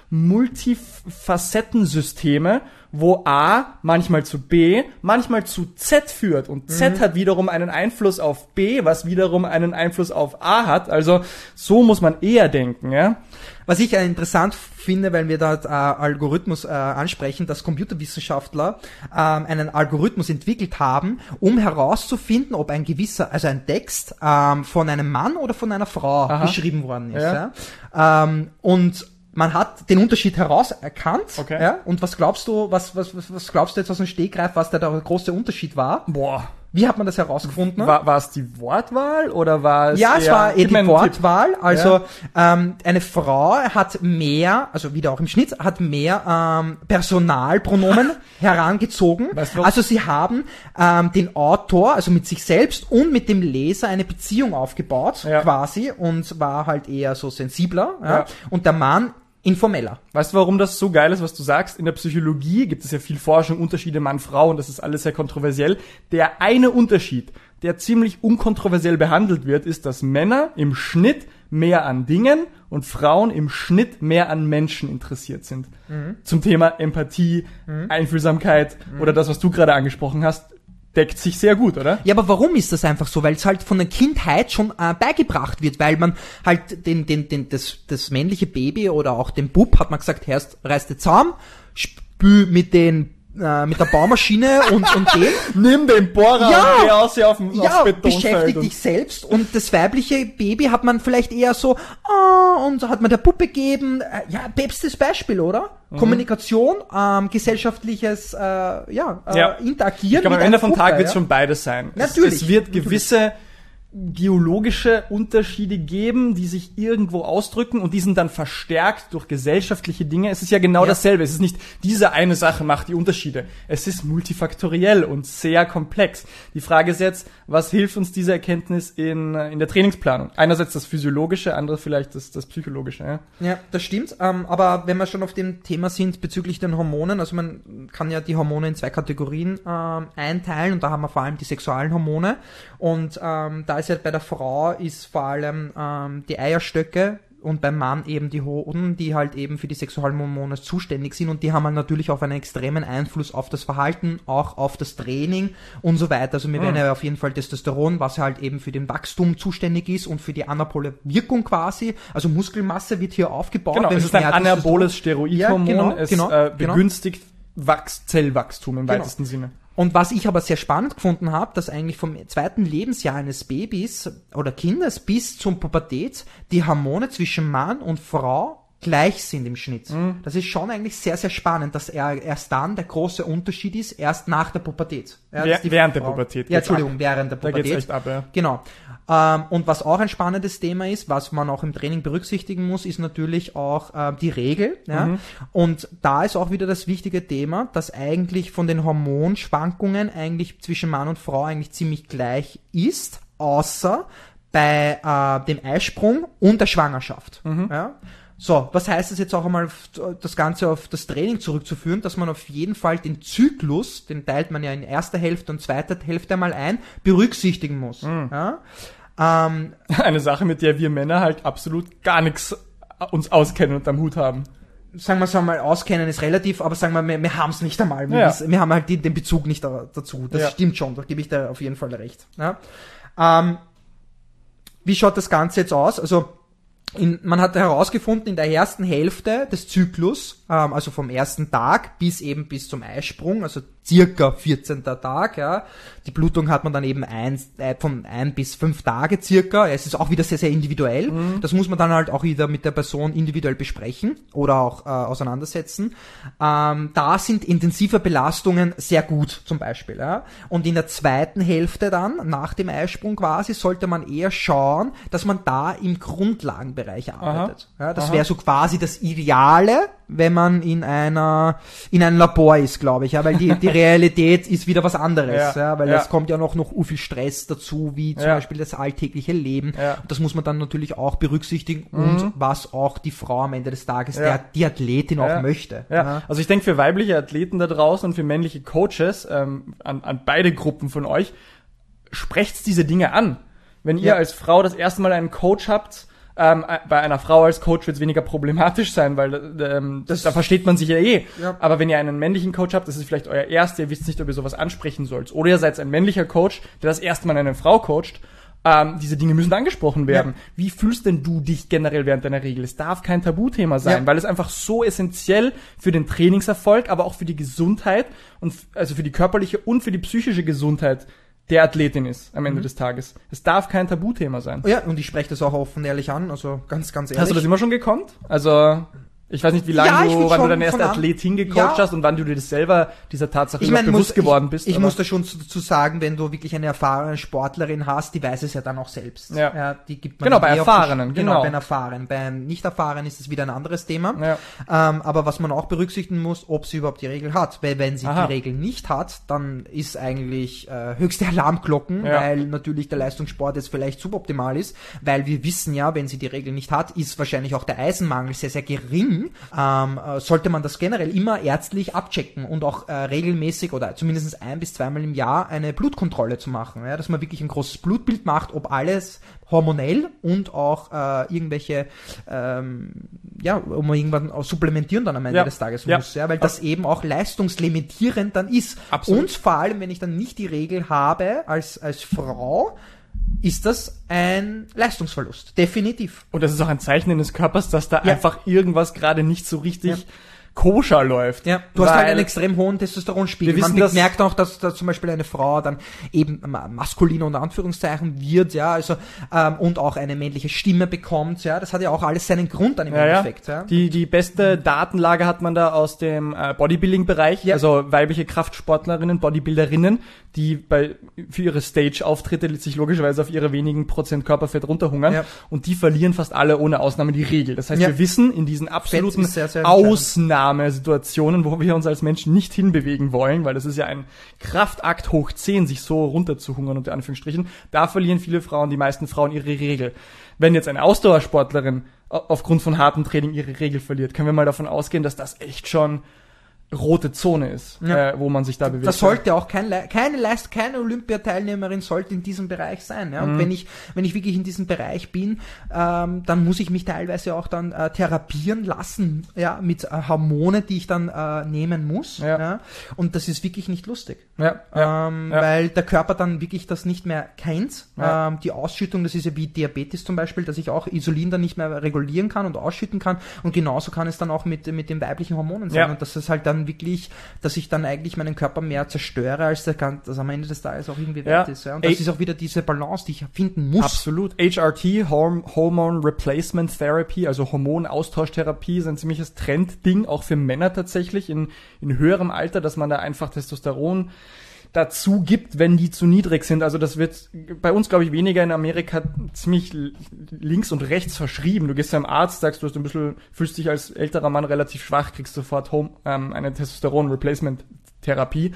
A: Multifacettensysteme, wo A manchmal zu B, manchmal zu Z führt. Und Z
B: Mhm.
A: hat wiederum einen Einfluss auf B, was wiederum einen Einfluss auf A hat. Also so muss man eher denken, ja.
B: Was ich äh, interessant finde, weil wir da äh, Algorithmus äh, ansprechen, dass Computerwissenschaftler ähm, einen Algorithmus entwickelt haben, um herauszufinden, ob ein gewisser, also ein Text ähm, von einem Mann oder von einer Frau
A: Aha.
B: geschrieben worden ist.
A: Ja.
B: Ja? Ähm, und man hat den Unterschied herauserkannt.
A: Okay.
B: Ja? Und was glaubst du, was, was, was, was glaubst du jetzt aus dem Stegreif, was da der große Unterschied war?
A: Boah.
B: Wie hat man das herausgefunden?
A: War, war es die Wortwahl oder war es
B: Ja, es
A: eher,
B: war eh
A: gib mir
B: die
A: einen Tipp.
B: Wortwahl. Also
A: Ja.
B: ähm, eine Frau hat mehr, also wieder auch im Schnitt, hat mehr ähm, Personalpronomen herangezogen.
A: Weißt du warum?
B: Also sie haben ähm, den Autor, also mit sich selbst und mit dem Leser eine Beziehung aufgebaut,
A: Ja.
B: quasi, und war halt eher so sensibler. Ja.
A: Ja.
B: Und der Mann informeller.
A: Weißt du, warum das so geil ist, was du sagst? In der Psychologie gibt es ja viel Forschung, Unterschiede Mann-Frau und das ist alles sehr kontroversiell. Der eine Unterschied, der ziemlich unkontroversiell behandelt wird, ist, dass Männer im Schnitt mehr an Dingen und Frauen im Schnitt mehr an Menschen interessiert sind.
B: Mhm.
A: Zum Thema Empathie,
B: Mhm.
A: Einfühlsamkeit oder das, was du gerade angesprochen hast, deckt sich sehr gut, oder?
B: Ja, aber warum ist das einfach so? Weil es halt von der Kindheit schon äh, beigebracht wird, weil man halt den, den, den, das, das männliche Baby oder auch den Bub hat man gesagt, erst reiß den Zaum, spül mit den äh, mit der Baumaschine und, und dem.
A: Nimm den Bohrer
B: Ja.
A: und geh aus hier auf dem
B: Ja,
A: aufs Betonfeld
B: beschäftigt
A: und-
B: dich selbst und das weibliche Baby hat man vielleicht eher so, oh, und so hat man der Puppe gegeben. Äh, Ja, bestes Beispiel, oder?
A: Mhm.
B: Kommunikation, ähm, gesellschaftliches, äh, ja, äh,
A: Ja.
B: Interagieren.
A: Ich glaube, am
B: mit
A: Ende
B: einer
A: vom
B: Gruppe,
A: Tag wird
B: ja?
A: schon beides sein.
B: Natürlich.
A: Es, es wird gewisse biologische Unterschiede geben, die sich irgendwo ausdrücken und die sind dann verstärkt durch gesellschaftliche Dinge. Es ist ja genau
B: Ja.
A: dasselbe. Es ist nicht diese eine Sache macht die Unterschiede. Es ist multifaktoriell und sehr komplex. Die Frage ist jetzt, was hilft uns diese Erkenntnis in, in der Trainingsplanung? Einerseits das Physiologische, andere vielleicht das, das Psychologische. Ja?
B: Ja, das stimmt. Ähm, aber wenn wir schon auf dem Thema sind bezüglich den Hormonen, also man kann ja die Hormone in zwei Kategorien ähm, einteilen und da haben wir vor allem die sexualen Hormone und ähm, da ist ja bei der Frau ist vor allem ähm, die Eierstöcke und beim Mann eben die Hoden, die halt eben für die Sexualhormone zuständig sind und die haben halt natürlich auch einen extremen Einfluss auf das Verhalten, auch auf das Training und so weiter. Also wir
A: Mhm.
B: werden ja auf jeden Fall Testosteron, was halt eben für den Wachstum zuständig ist und für die anabole Wirkung quasi, also Muskelmasse wird hier aufgebaut.
A: Genau,
B: wenn
A: es ist ein
B: mehr
A: anaboles
B: Testosteron-
A: Steroidhormon,
B: Ja, genau,
A: es
B: genau,
A: äh,
B: genau.
A: begünstigt Wachs- Zellwachstum im
B: Genau.
A: weitesten Sinne.
B: Und was ich aber sehr spannend gefunden habe, dass eigentlich vom zweiten Lebensjahr eines Babys oder Kindes bis zum Pubertät die Hormone zwischen Mann und Frau gleich sind im Schnitt.
A: Mhm.
B: Das ist schon eigentlich sehr, sehr spannend, dass er erst dann der große Unterschied ist, erst nach der Pubertät. Ja,
A: Wer-
B: dass die
A: während der
B: Frau-
A: Pubertät
B: Ja,
A: geht's
B: Entschuldigung,
A: ab.
B: während der
A: Da
B: Pubertät.
A: geht's echt ab, ja.
B: Genau. Ähm, und was auch ein spannendes Thema ist, was man auch im Training berücksichtigen muss, ist natürlich auch äh, die Regel. Ja?
A: Mhm.
B: Und da ist auch wieder das wichtige Thema, dass eigentlich von den Hormonschwankungen eigentlich zwischen Mann und Frau eigentlich ziemlich gleich ist, außer bei äh, dem Eisprung und der Schwangerschaft.
A: Mhm.
B: Ja? So, was heißt das jetzt auch einmal, das Ganze auf das Training zurückzuführen, dass man auf jeden Fall den Zyklus, den teilt man ja in erster Hälfte und zweiter Hälfte einmal ein, berücksichtigen muss.
A: Mhm.
B: Ja? Ähm,
A: Eine Sache, mit der wir Männer halt absolut gar nichts uns auskennen und am Hut haben.
B: sagen wir es einmal, auskennen ist relativ, aber sagen wir, wir, wir haben es nicht einmal. Wir,
A: Ja.
B: wissen, wir haben halt die, den Bezug nicht da, dazu. Das
A: Ja.
B: stimmt schon, da gebe ich dir auf jeden Fall recht. Ja? Ähm, wie schaut das Ganze jetzt aus? Also, in, man hat herausgefunden, in der ersten Hälfte des Zyklus, ähm, also vom ersten Tag bis eben bis zum Eisprung, also circa vierzehnter Tag, ja. Die Blutung hat man dann eben eins, äh, von ein bis fünf Tage circa. Es ist auch wieder sehr, sehr individuell.
A: Mhm.
B: Das muss man dann halt auch wieder mit der Person individuell besprechen oder auch äh, auseinandersetzen. Ähm, da sind intensive Belastungen sehr gut, zum Beispiel, ja. Und in der zweiten Hälfte dann, nach dem Eisprung quasi, sollte man eher schauen, dass man da im Grundlagenbereich arbeitet. Ja, das
A: Aha.
B: wäre so quasi das Ideale, wenn man in einer in einem Labor ist, glaube ich, ja, weil die die Realität ist wieder was anderes,
A: Ja,
B: ja, weil
A: ja.
B: es kommt ja noch noch u viel Stress dazu, wie zum
A: Ja.
B: Beispiel das alltägliche Leben.
A: Ja.
B: Und das muss man dann natürlich auch berücksichtigen
A: Mhm.
B: und was auch die Frau am Ende des Tages,
A: Ja.
B: der die Athletin
A: Ja.
B: auch möchte.
A: Ja, also ich denke für weibliche Athleten da draußen und für männliche Coaches, ähm, an, an beide Gruppen von euch, sprecht diese Dinge an. Wenn ihr
B: Ja.
A: als Frau das erste Mal einen Coach habt, ähm, bei einer Frau als Coach wird es weniger problematisch sein, weil ähm, das, da versteht man sich ja eh.
B: Ja.
A: Aber wenn ihr einen männlichen Coach habt, das ist vielleicht euer erster, ihr wisst nicht, ob ihr sowas ansprechen sollt. Oder ihr seid ein männlicher Coach, der das erste Mal eine Frau coacht. Ähm, diese Dinge müssen angesprochen werden.
B: Ja.
A: Wie fühlst denn du dich generell während deiner Regel? Es darf kein Tabuthema sein,
B: Ja.
A: weil es einfach so essentiell für den Trainingserfolg, aber auch für die Gesundheit und f- also für die körperliche und für die psychische Gesundheit der Athletin ist am Ende
B: Mhm.
A: des Tages. Es darf kein Tabuthema sein.
B: Ja, und ich spreche das auch offen ehrlich an, also ganz, ganz ehrlich.
A: Hast du das immer schon gekonnt? Also ich weiß nicht, wie lange
B: Ja, ich
A: du,
B: würd
A: wann du
B: schon
A: deine erste
B: von an-
A: Athletin gecoacht
B: Ja.
A: hast und wann du dir das selber dieser Tatsache
B: ich
A: überhaupt
B: meine,
A: bewusst
B: muss,
A: geworden
B: ich,
A: bist.
B: ich
A: aber-
B: muss da schon zu, zu sagen, wenn du wirklich eine erfahrene Sportlerin hast, die weiß es ja dann auch selbst.
A: Ja.
B: die gibt man
A: Genau,
B: dann
A: bei
B: eh auf
A: Erfahrenen,
B: die,
A: genau.
B: genau. bei einem Erfahrenen. Bei einem Nicht-Erfahrenen ist es wieder ein anderes Thema.
A: Ja.
B: Ähm, aber was man auch berücksichtigen muss, ob sie überhaupt die Regel hat. Weil wenn sie
A: Aha.
B: die Regel nicht hat, dann ist eigentlich äh, höchste Alarmglocken,
A: Ja.
B: weil natürlich der Leistungssport jetzt vielleicht suboptimal ist, weil wir wissen ja, wenn sie die Regel nicht hat, ist wahrscheinlich auch der Eisenmangel sehr, sehr gering. Ähm, äh, sollte man das generell immer ärztlich abchecken und auch äh, regelmäßig oder zumindest ein bis zweimal im Jahr eine Blutkontrolle zu machen, ja, dass man wirklich ein großes Blutbild macht, ob alles hormonell und auch äh, irgendwelche, ähm, ja, ob man irgendwann auch supplementieren dann am Ende
A: Ja.
B: des Tages
A: Ja.
B: muss, ja, weil das eben auch leistungslimitierend dann ist.
A: Absolut.
B: Und vor allem, wenn ich dann nicht die Regel habe als, als Frau, ist das ein Leistungsverlust. Definitiv.
A: Und das ist auch ein Zeichen deines Körpers, dass da
B: Ja.
A: einfach irgendwas gerade nicht so richtig
B: Ja.
A: koscher läuft.
B: Ja, du hast halt
A: Weil-
B: einen extrem hohen Testosteronspiegel.
A: Wir wissen,
B: Man
A: dass-
B: merkt auch, dass da zum Beispiel eine Frau dann eben ma- maskulin unter Anführungszeichen wird, ja, also ähm, und auch eine männliche Stimme bekommt, ja, das hat ja auch alles seinen Grund dann im
A: Ja, ja.
B: Endeffekt, ja.
A: Die, die beste Datenlage hat man da aus dem äh, Bodybuilding-Bereich,
B: Ja.
A: also weibliche Kraftsportlerinnen, Bodybuilderinnen, die bei für ihre Stage-Auftritte sich logischerweise auf ihre wenigen Prozent Körperfett runterhungern
B: Ja.
A: und die verlieren fast alle ohne Ausnahme die Regel. Das heißt,
B: Ja.
A: wir wissen in diesen absoluten
B: ist sehr, sehr entscheidend.
A: Ausnahmesituationen, wo wir uns als Menschen nicht hinbewegen wollen, weil das ist ja ein Kraftakt hoch zehn, sich so runterzuhungern unter Anführungsstrichen, da verlieren viele Frauen, die meisten Frauen ihre Regel. Wenn jetzt eine Ausdauersportlerin aufgrund von hartem Training ihre Regel verliert, können wir mal davon ausgehen, dass das echt schon rote Zone ist,
B: Ja.
A: äh, wo man sich da bewegt.
B: Das sollte auch kein, Le- keine Leist, keine Olympiateilnehmerin sollte in diesem Bereich sein. Ja? Und
A: Mhm.
B: wenn ich, wenn ich wirklich in diesem Bereich bin, ähm, dann muss ich mich teilweise auch dann äh, therapieren lassen, ja, mit äh, Hormone, die ich dann äh, nehmen muss.
A: Ja.
B: Ja? Und das ist wirklich nicht lustig.
A: Ja, ja,
B: ähm,
A: ja.
B: Weil der Körper dann wirklich das nicht mehr kennt.
A: Ja.
B: Ähm, die Ausschüttung, das ist ja wie Diabetes zum Beispiel, dass ich auch Insulin dann nicht mehr regulieren kann und ausschütten kann. Und genauso kann es dann auch mit, mit den weiblichen Hormonen sein.
A: Ja.
B: Und das ist halt dann wirklich, dass ich dann eigentlich meinen Körper mehr zerstöre, als der kann, das am Ende des Tages auch irgendwie
A: Ja.
B: wert ist. Ja? Und das
A: Ey.
B: ist auch wieder diese Balance, die ich finden muss.
A: Absolut. H R T, Horm Hormone Replacement Therapy, also Hormonaustauschtherapie, ist ein ziemliches Trendding, auch für Männer tatsächlich in, in höherem Alter, dass man da einfach Testosteron dazu gibt, wenn die zu niedrig sind. Also das wird bei uns, glaube ich, weniger, in Amerika ziemlich links und rechts verschrieben. Du gehst zum Arzt, sagst, du hast ein bisschen, fühlst dich als älterer Mann relativ schwach, kriegst sofort Home, ähm, eine Testosteron-Replacement-Therapie.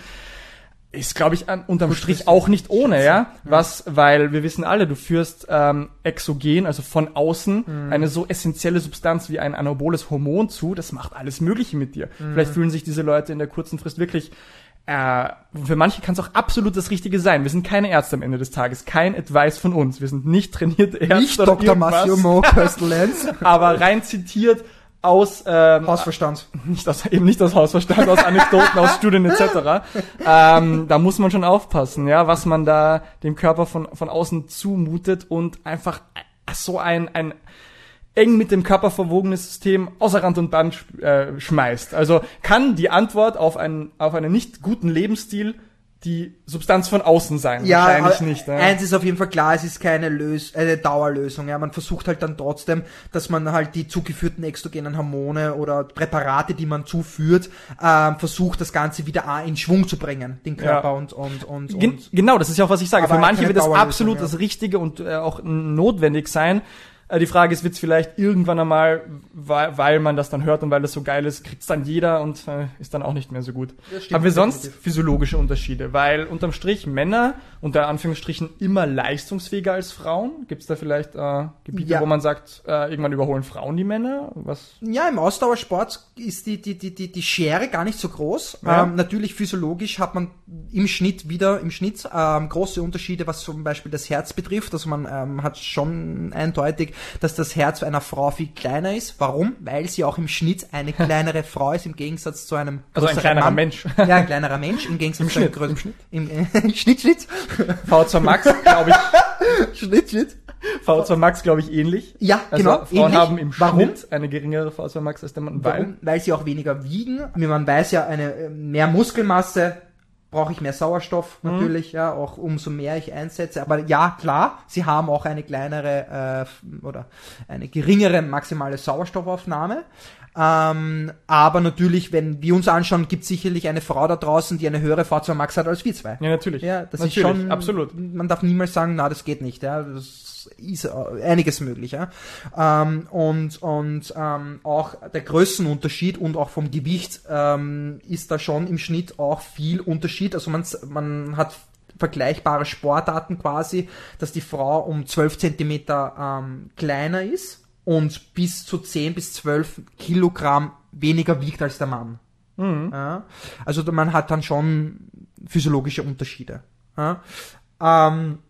A: Ist, glaube ich, an, unterm Strich auch nicht ohne, ja? Was, weil wir wissen alle, du führst ähm, exogen, also von außen,
B: Mhm.
A: eine so essentielle Substanz wie ein anaboles Hormon zu, das macht alles Mögliche mit dir.
B: Mhm.
A: Vielleicht fühlen sich diese Leute in der kurzen Frist wirklich Äh, für manche kann es auch absolut das Richtige sein. Wir sind keine Ärzte am Ende des Tages. Kein Advice von uns. Wir sind nicht trainierte Ärzte.
B: Nicht
A: oder
B: Doktor
A: irgendwas.
B: Massimo Castellenz.
A: Aber rein zitiert aus ähm,
B: Hausverstand.
A: nicht aus eben nicht aus Hausverstand, aus Anekdoten, aus Studien et cetera. Ähm, da muss man schon aufpassen, ja, was man da dem Körper von von außen zumutet und einfach so ein ein eng mit dem Körper verwogenes System außer Rand und Band sch- äh, schmeißt. Also kann die Antwort auf einen auf einen nicht guten Lebensstil die Substanz von außen sein?
B: Ja,
A: Wahrscheinlich
B: aber
A: nicht. Ja.
B: Eins ist auf jeden Fall klar, es ist keine Lös eine Dauerlösung. Ja, man versucht halt dann trotzdem, dass man halt die zugeführten exogenen Hormone oder Präparate, die man zuführt, ähm, versucht, das Ganze wieder in Schwung zu bringen, den Körper
A: Ja.
B: und und und,
A: Gen-
B: und
A: Genau, das ist ja auch, was ich sage.
B: Aber
A: Für manche
B: keine
A: wird das
B: Dauerlösung,
A: absolut
B: ja.
A: das Richtige und äh, auch notwendig sein. Äh, die Frage ist, wird es vielleicht irgendwann einmal, weil, weil man das dann hört und weil das so geil ist, kriegt es dann jeder und äh, ist dann auch nicht mehr so gut.
B: Das stimmt
A: Haben wir sonst
B: definitiv.
A: physiologische Unterschiede? Weil unterm Strich Männer unter Anführungsstrichen immer leistungsfähiger als Frauen. Gibt es da vielleicht äh, Gebiete,
B: Ja.
A: wo man sagt, äh, irgendwann überholen Frauen die Männer? Was?
B: Ja, im Ausdauersport ist die, die, die, die, die Schere gar nicht so groß.
A: Ja.
B: Ähm, natürlich physiologisch hat man im Schnitt wieder, im Schnitt ähm, große Unterschiede, was zum Beispiel das Herz betrifft. Also man ähm, hat schon eindeutig, dass das Herz einer Frau viel kleiner ist. Warum? Weil sie auch im Schnitt eine kleinere Frau ist, im Gegensatz zu einem
A: Also ein
B: größeren
A: kleinerer
B: Mann.
A: Mensch.
B: Ja, ein kleinerer Mensch, im Gegensatz
A: Im
B: zu einem
A: Schnitt,
B: größeren...
A: im Schnitt.
B: Im, äh, Schnitt, Schnitt.
A: V zwei Max, glaube ich.
B: Schnitt, Schnitt.
A: V zwei Max, glaube ich, ähnlich.
B: Ja,
A: Also
B: genau.
A: Frauen
B: ähnlich.
A: haben im
B: Warum?
A: Schnitt eine geringere V zwei Max als der Mann. Weil
B: Warum? Weil sie auch weniger wiegen. Wie man weiß ja, eine äh, mehr Muskelmasse brauche ich mehr Sauerstoff
A: Mhm.
B: natürlich, ja, auch umso mehr ich einsetze. Aber ja, klar, sie haben auch eine kleinere äh, f- oder eine geringere maximale Sauerstoffaufnahme. Ähm, aber natürlich, wenn wir uns anschauen, gibt es sicherlich eine Frau da draußen, die eine höhere V zwei Max hat als wir zwei.
A: Ja, natürlich.
B: Ja, das
A: natürlich,
B: ist schon,
A: absolut.
B: man darf niemals sagen, na, das geht nicht, ja, das ist äh, einiges möglich, ja. Ähm, und und ähm, auch der Größenunterschied und auch vom Gewicht ähm, ist da schon im Schnitt auch viel Unterschied, also man, man hat vergleichbare Sportarten quasi, dass die Frau um zwölf Zentimeter ähm, kleiner ist und bis zu zehn bis zwölf Kilogramm weniger wiegt als der Mann.
A: Mhm.
B: Ja, also man hat dann schon physiologische Unterschiede. Ja, ähm,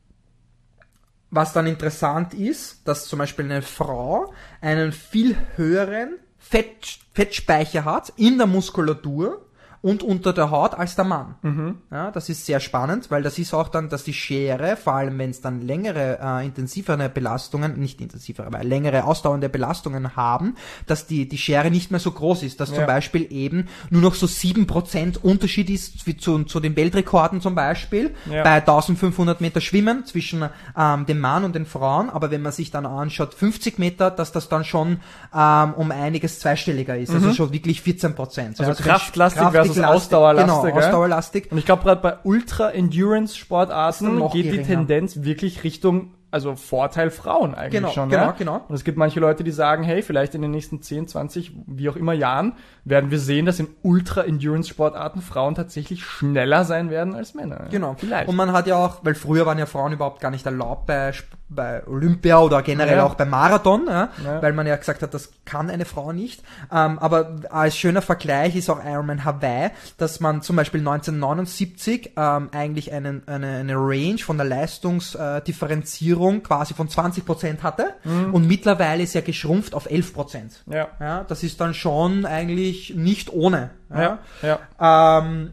B: was dann interessant ist, dass zum Beispiel eine Frau einen viel höheren Fett, Fettspeicher hat in der Muskulatur und unter der Haut als der Mann.
A: Mhm.
B: Ja, das ist sehr spannend, weil das ist auch dann, dass die Schere, vor allem wenn es dann längere, äh, intensivere Belastungen, nicht intensivere, aber längere ausdauernde Belastungen haben, dass die, die Schere nicht mehr so groß ist, dass
A: Ja.
B: zum Beispiel eben nur noch so sieben Prozent Unterschied ist wie zu, zu den Weltrekorden zum Beispiel,
A: Ja.
B: bei eintausendfünfhundert Meter Schwimmen zwischen ähm, dem Mann und den Frauen, aber wenn man sich dann anschaut, fünfzig Meter, dass das dann schon ähm, um einiges zweistelliger ist, also schon wirklich vierzehn Prozent.
A: Also
B: Ja,
A: kraftlastig
B: Kraft-
A: versus ausdauerlastig.
B: Genau,
A: gell?
B: ausdauerlastig.
A: Und ich glaube, gerade bei
B: Ist dann
A: Ultra-Endurance-Sportarten
B: noch
A: geht die
B: geringer.
A: Tendenz wirklich Richtung also Vorteil Frauen eigentlich
B: Genau,
A: schon.
B: genau,
A: ja?
B: genau.
A: Und es gibt manche Leute, die sagen, hey, vielleicht in den nächsten zehn, zwanzig, wie auch immer Jahren werden wir sehen, dass in Ultra-Endurance-Sportarten Frauen tatsächlich schneller sein werden als Männer. Ja?
B: Genau.
A: Vielleicht.
B: Und man hat ja auch, weil früher waren ja Frauen überhaupt gar nicht erlaubt bei, bei Olympia oder generell
A: Ja.
B: auch beim Marathon, ja,
A: Ja.
B: weil man ja gesagt hat, das kann eine Frau nicht. Ähm, aber als schöner Vergleich ist auch Ironman Hawaii, dass man zum Beispiel neunzehnhundertneunundsiebzig ähm, eigentlich einen, eine, eine Range von der Leistungsdifferenzierung quasi von zwanzig Prozent hatte
A: Mhm.
B: und mittlerweile ist ja geschrumpft auf elf Prozent.
A: Ja.
B: Ja, das ist dann schon eigentlich nicht ohne.
A: Ja. Ja.
B: Ähm,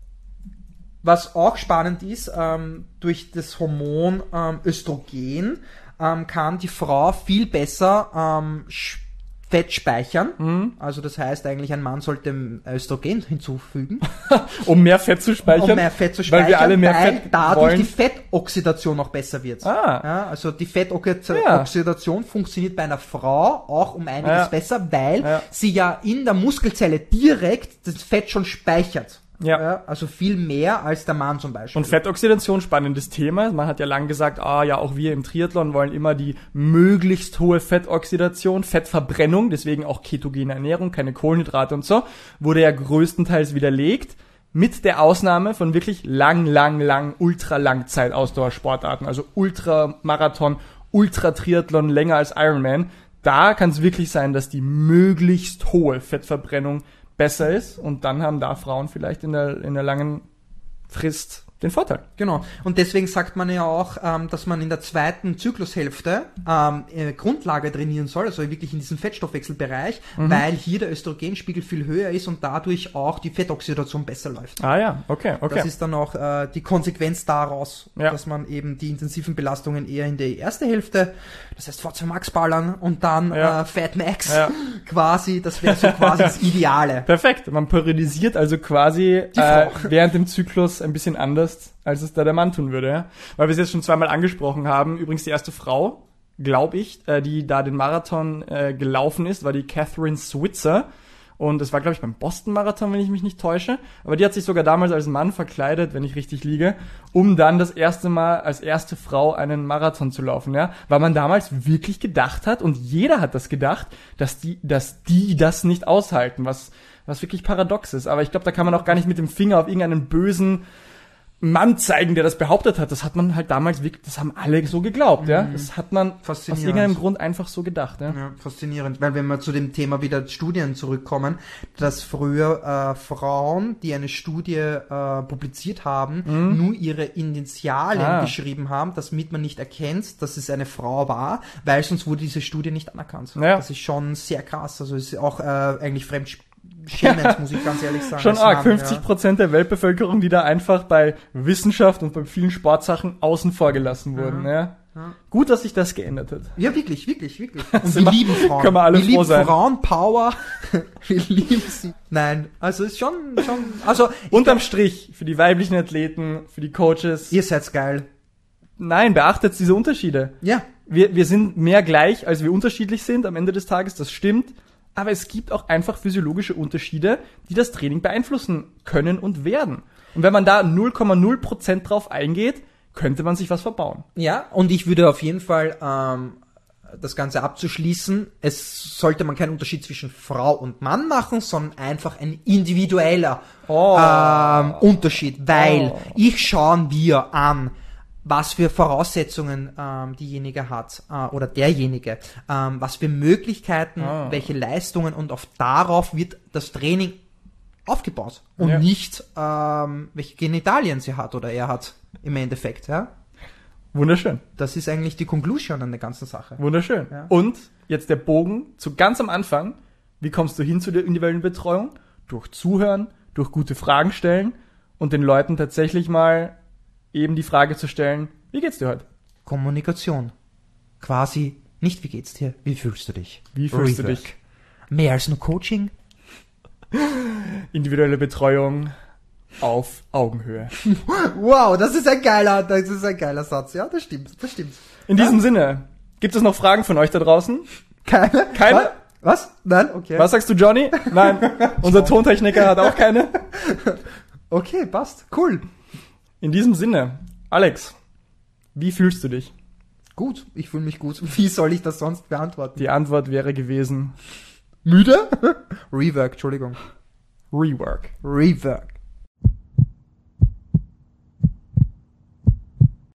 B: was auch spannend ist, ähm, durch das Hormon ähm, Östrogen ähm, kann die Frau viel besser ähm, sch- Fett speichern.
A: Mhm.
B: Also das heißt eigentlich, ein Mann sollte Östrogen hinzufügen,
A: Um mehr Fett zu speichern.
B: um mehr Fett zu speichern,
A: Weil wir alle mehr
B: weil
A: Fett
B: dadurch
A: wollen.
B: die Fettoxidation noch besser wird.
A: Ah.
B: Ja, also die
A: Ja.
B: Fettoxidation funktioniert bei einer Frau auch um einiges
A: Ja.
B: besser, weil
A: Ja.
B: sie ja in der Muskelzelle direkt das Fett schon speichert.
A: Ja.
B: Also viel mehr als der Mann zum Beispiel.
A: Und Fettoxidation, spannendes Thema. Man hat ja lang gesagt, ah ja, auch wir im Triathlon wollen immer die möglichst hohe Fettoxidation, Fettverbrennung, deswegen auch ketogene Ernährung, keine Kohlenhydrate und so, wurde ja größtenteils widerlegt, mit der Ausnahme von wirklich lang, lang, lang, ultra Langzeit-Ausdauersportarten, also Ultramarathon, Ultra-Triathlon länger als Ironman. Da kann es wirklich sein, dass die möglichst hohe Fettverbrennung besser ist und dann haben da Frauen vielleicht in der, in der langen Frist den Vorteil.
B: Genau. Und deswegen sagt man ja auch, ähm, dass man in der zweiten Zyklushälfte ähm, äh, Grundlage trainieren soll, also wirklich in diesem Fettstoffwechselbereich,
A: Mhm.
B: weil hier der Östrogenspiegel viel höher ist und dadurch auch die Fettoxidation besser läuft.
A: Ah ja, okay, okay.
B: Das ist dann auch äh, die Konsequenz daraus,
A: Ja.
B: dass man eben die intensiven Belastungen eher in die erste Hälfte, das heißt V zwei Max ballern und dann
A: Ja.
B: äh, Fat Max
A: Ja.
B: quasi, das wäre so quasi das Ideale.
A: Perfekt. Man periodisiert also quasi
B: Die
A: äh,
B: Frau.
A: während dem Zyklus ein bisschen anders, als es da der Mann tun würde. Ja? Weil wir es jetzt schon zweimal angesprochen haben. Übrigens die erste Frau, glaube ich, äh, die da den Marathon äh, gelaufen ist, war die Catherine Switzer. Und es war, glaube ich, beim Boston-Marathon, wenn ich mich nicht täusche. Aber die hat sich sogar damals als Mann verkleidet, wenn ich richtig liege, um dann das erste Mal als erste Frau einen Marathon zu laufen, ja. Weil man damals wirklich gedacht hat, und jeder hat das gedacht, dass die, dass die das nicht aushalten, was, was wirklich paradox ist. Aber ich glaube, da kann man auch gar nicht mit dem Finger auf irgendeinen bösen Mann zeigen, der das behauptet hat. Das hat man halt damals wirklich, das haben alle so geglaubt, ja. Das hat man aus
B: Faszinierend.
A: irgendeinem Grund einfach so gedacht, ja.
B: Ja, faszinierend, weil wenn wir zu dem Thema wieder Studien zurückkommen, dass früher äh, Frauen, die eine Studie äh, publiziert haben, nur ihre Initialien
A: Ah.
B: geschrieben haben, damit man nicht erkennt, dass es eine Frau war, weil sonst wurde diese Studie nicht anerkannt.
A: Ja.
B: Das ist schon sehr krass, also es ist auch äh, eigentlich fremdschämend, muss ich ganz ehrlich sagen.
A: Schon
B: als
A: arg,
B: Mann,
A: fünfzig Prozent der Weltbevölkerung, die da einfach bei Wissenschaft und bei vielen Sportsachen außen vor gelassen wurden, ja.
B: Ja.
A: Gut, dass sich das geändert hat.
B: Ja, wirklich, wirklich, wirklich. Und
A: Also
B: wir
A: ma-
B: lieben Frauen.
A: können wir alle
B: wir
A: froh
B: lieben
A: sein.
B: Frauen, Power. Wir lieben sie. Nein, also ist schon, schon, also
A: Unterm Strich, für die weiblichen Athleten, für die Coaches,
B: ihr seid geil.
A: nein, beachtet diese Unterschiede.
B: Ja,
A: Wir, wir sind mehr gleich, als wir unterschiedlich sind am Ende des Tages, das stimmt. Aber es gibt auch einfach physiologische Unterschiede, die das Training beeinflussen können und werden. Und wenn man da null Komma null Prozent drauf eingeht, könnte man sich was verbauen.
B: ja, und ich würde auf jeden Fall, ähm, das Ganze abzuschließen, es sollte man keinen Unterschied zwischen Frau und Mann machen, sondern einfach ein individueller
A: Oh.
B: ähm, Unterschied, weil
A: Oh.
B: ich schaue mir an, was für Voraussetzungen ähm, diejenige hat äh, oder derjenige, ähm, was für Möglichkeiten,
A: Ah.
B: welche Leistungen und auf darauf wird das Training aufgebaut und
A: Ja.
B: nicht ähm, welche Genitalien sie hat oder er hat im Endeffekt, ja.
A: Wunderschön.
B: Das ist eigentlich die Conclusion an der ganzen Sache.
A: Wunderschön.
B: Ja.
A: Und jetzt der Bogen zu ganz am Anfang. Wie kommst du hin zu der individuellen Betreuung? Durch Zuhören, durch gute Fragen stellen und den Leuten tatsächlich mal eben die Frage zu stellen, wie geht's dir heute?
B: Kommunikation. Quasi nicht, wie geht's dir, wie fühlst du dich?
A: Wie fühlst du
B: Reverse.
A: dich?
B: Mehr als nur Coaching?
A: Individuelle Betreuung auf Augenhöhe.
B: Wow, das ist ein geiler, das ist ein geiler Satz. Ja, das stimmt, das stimmt.
A: In diesem Sinne, gibt es noch Fragen von euch da draußen?
B: Keine?
A: Keine?
B: Was? Nein? Okay.
A: Was sagst du, Johnny? Nein, unser Tontechniker hat auch keine.
B: Okay, passt. Cool.
A: In diesem Sinne, Alex, wie fühlst du dich?
B: Gut, ich fühle mich gut. Wie soll ich das sonst beantworten?
A: Die Antwort wäre gewesen
B: Müde? Rework, Entschuldigung.
A: Rework.
B: Rework.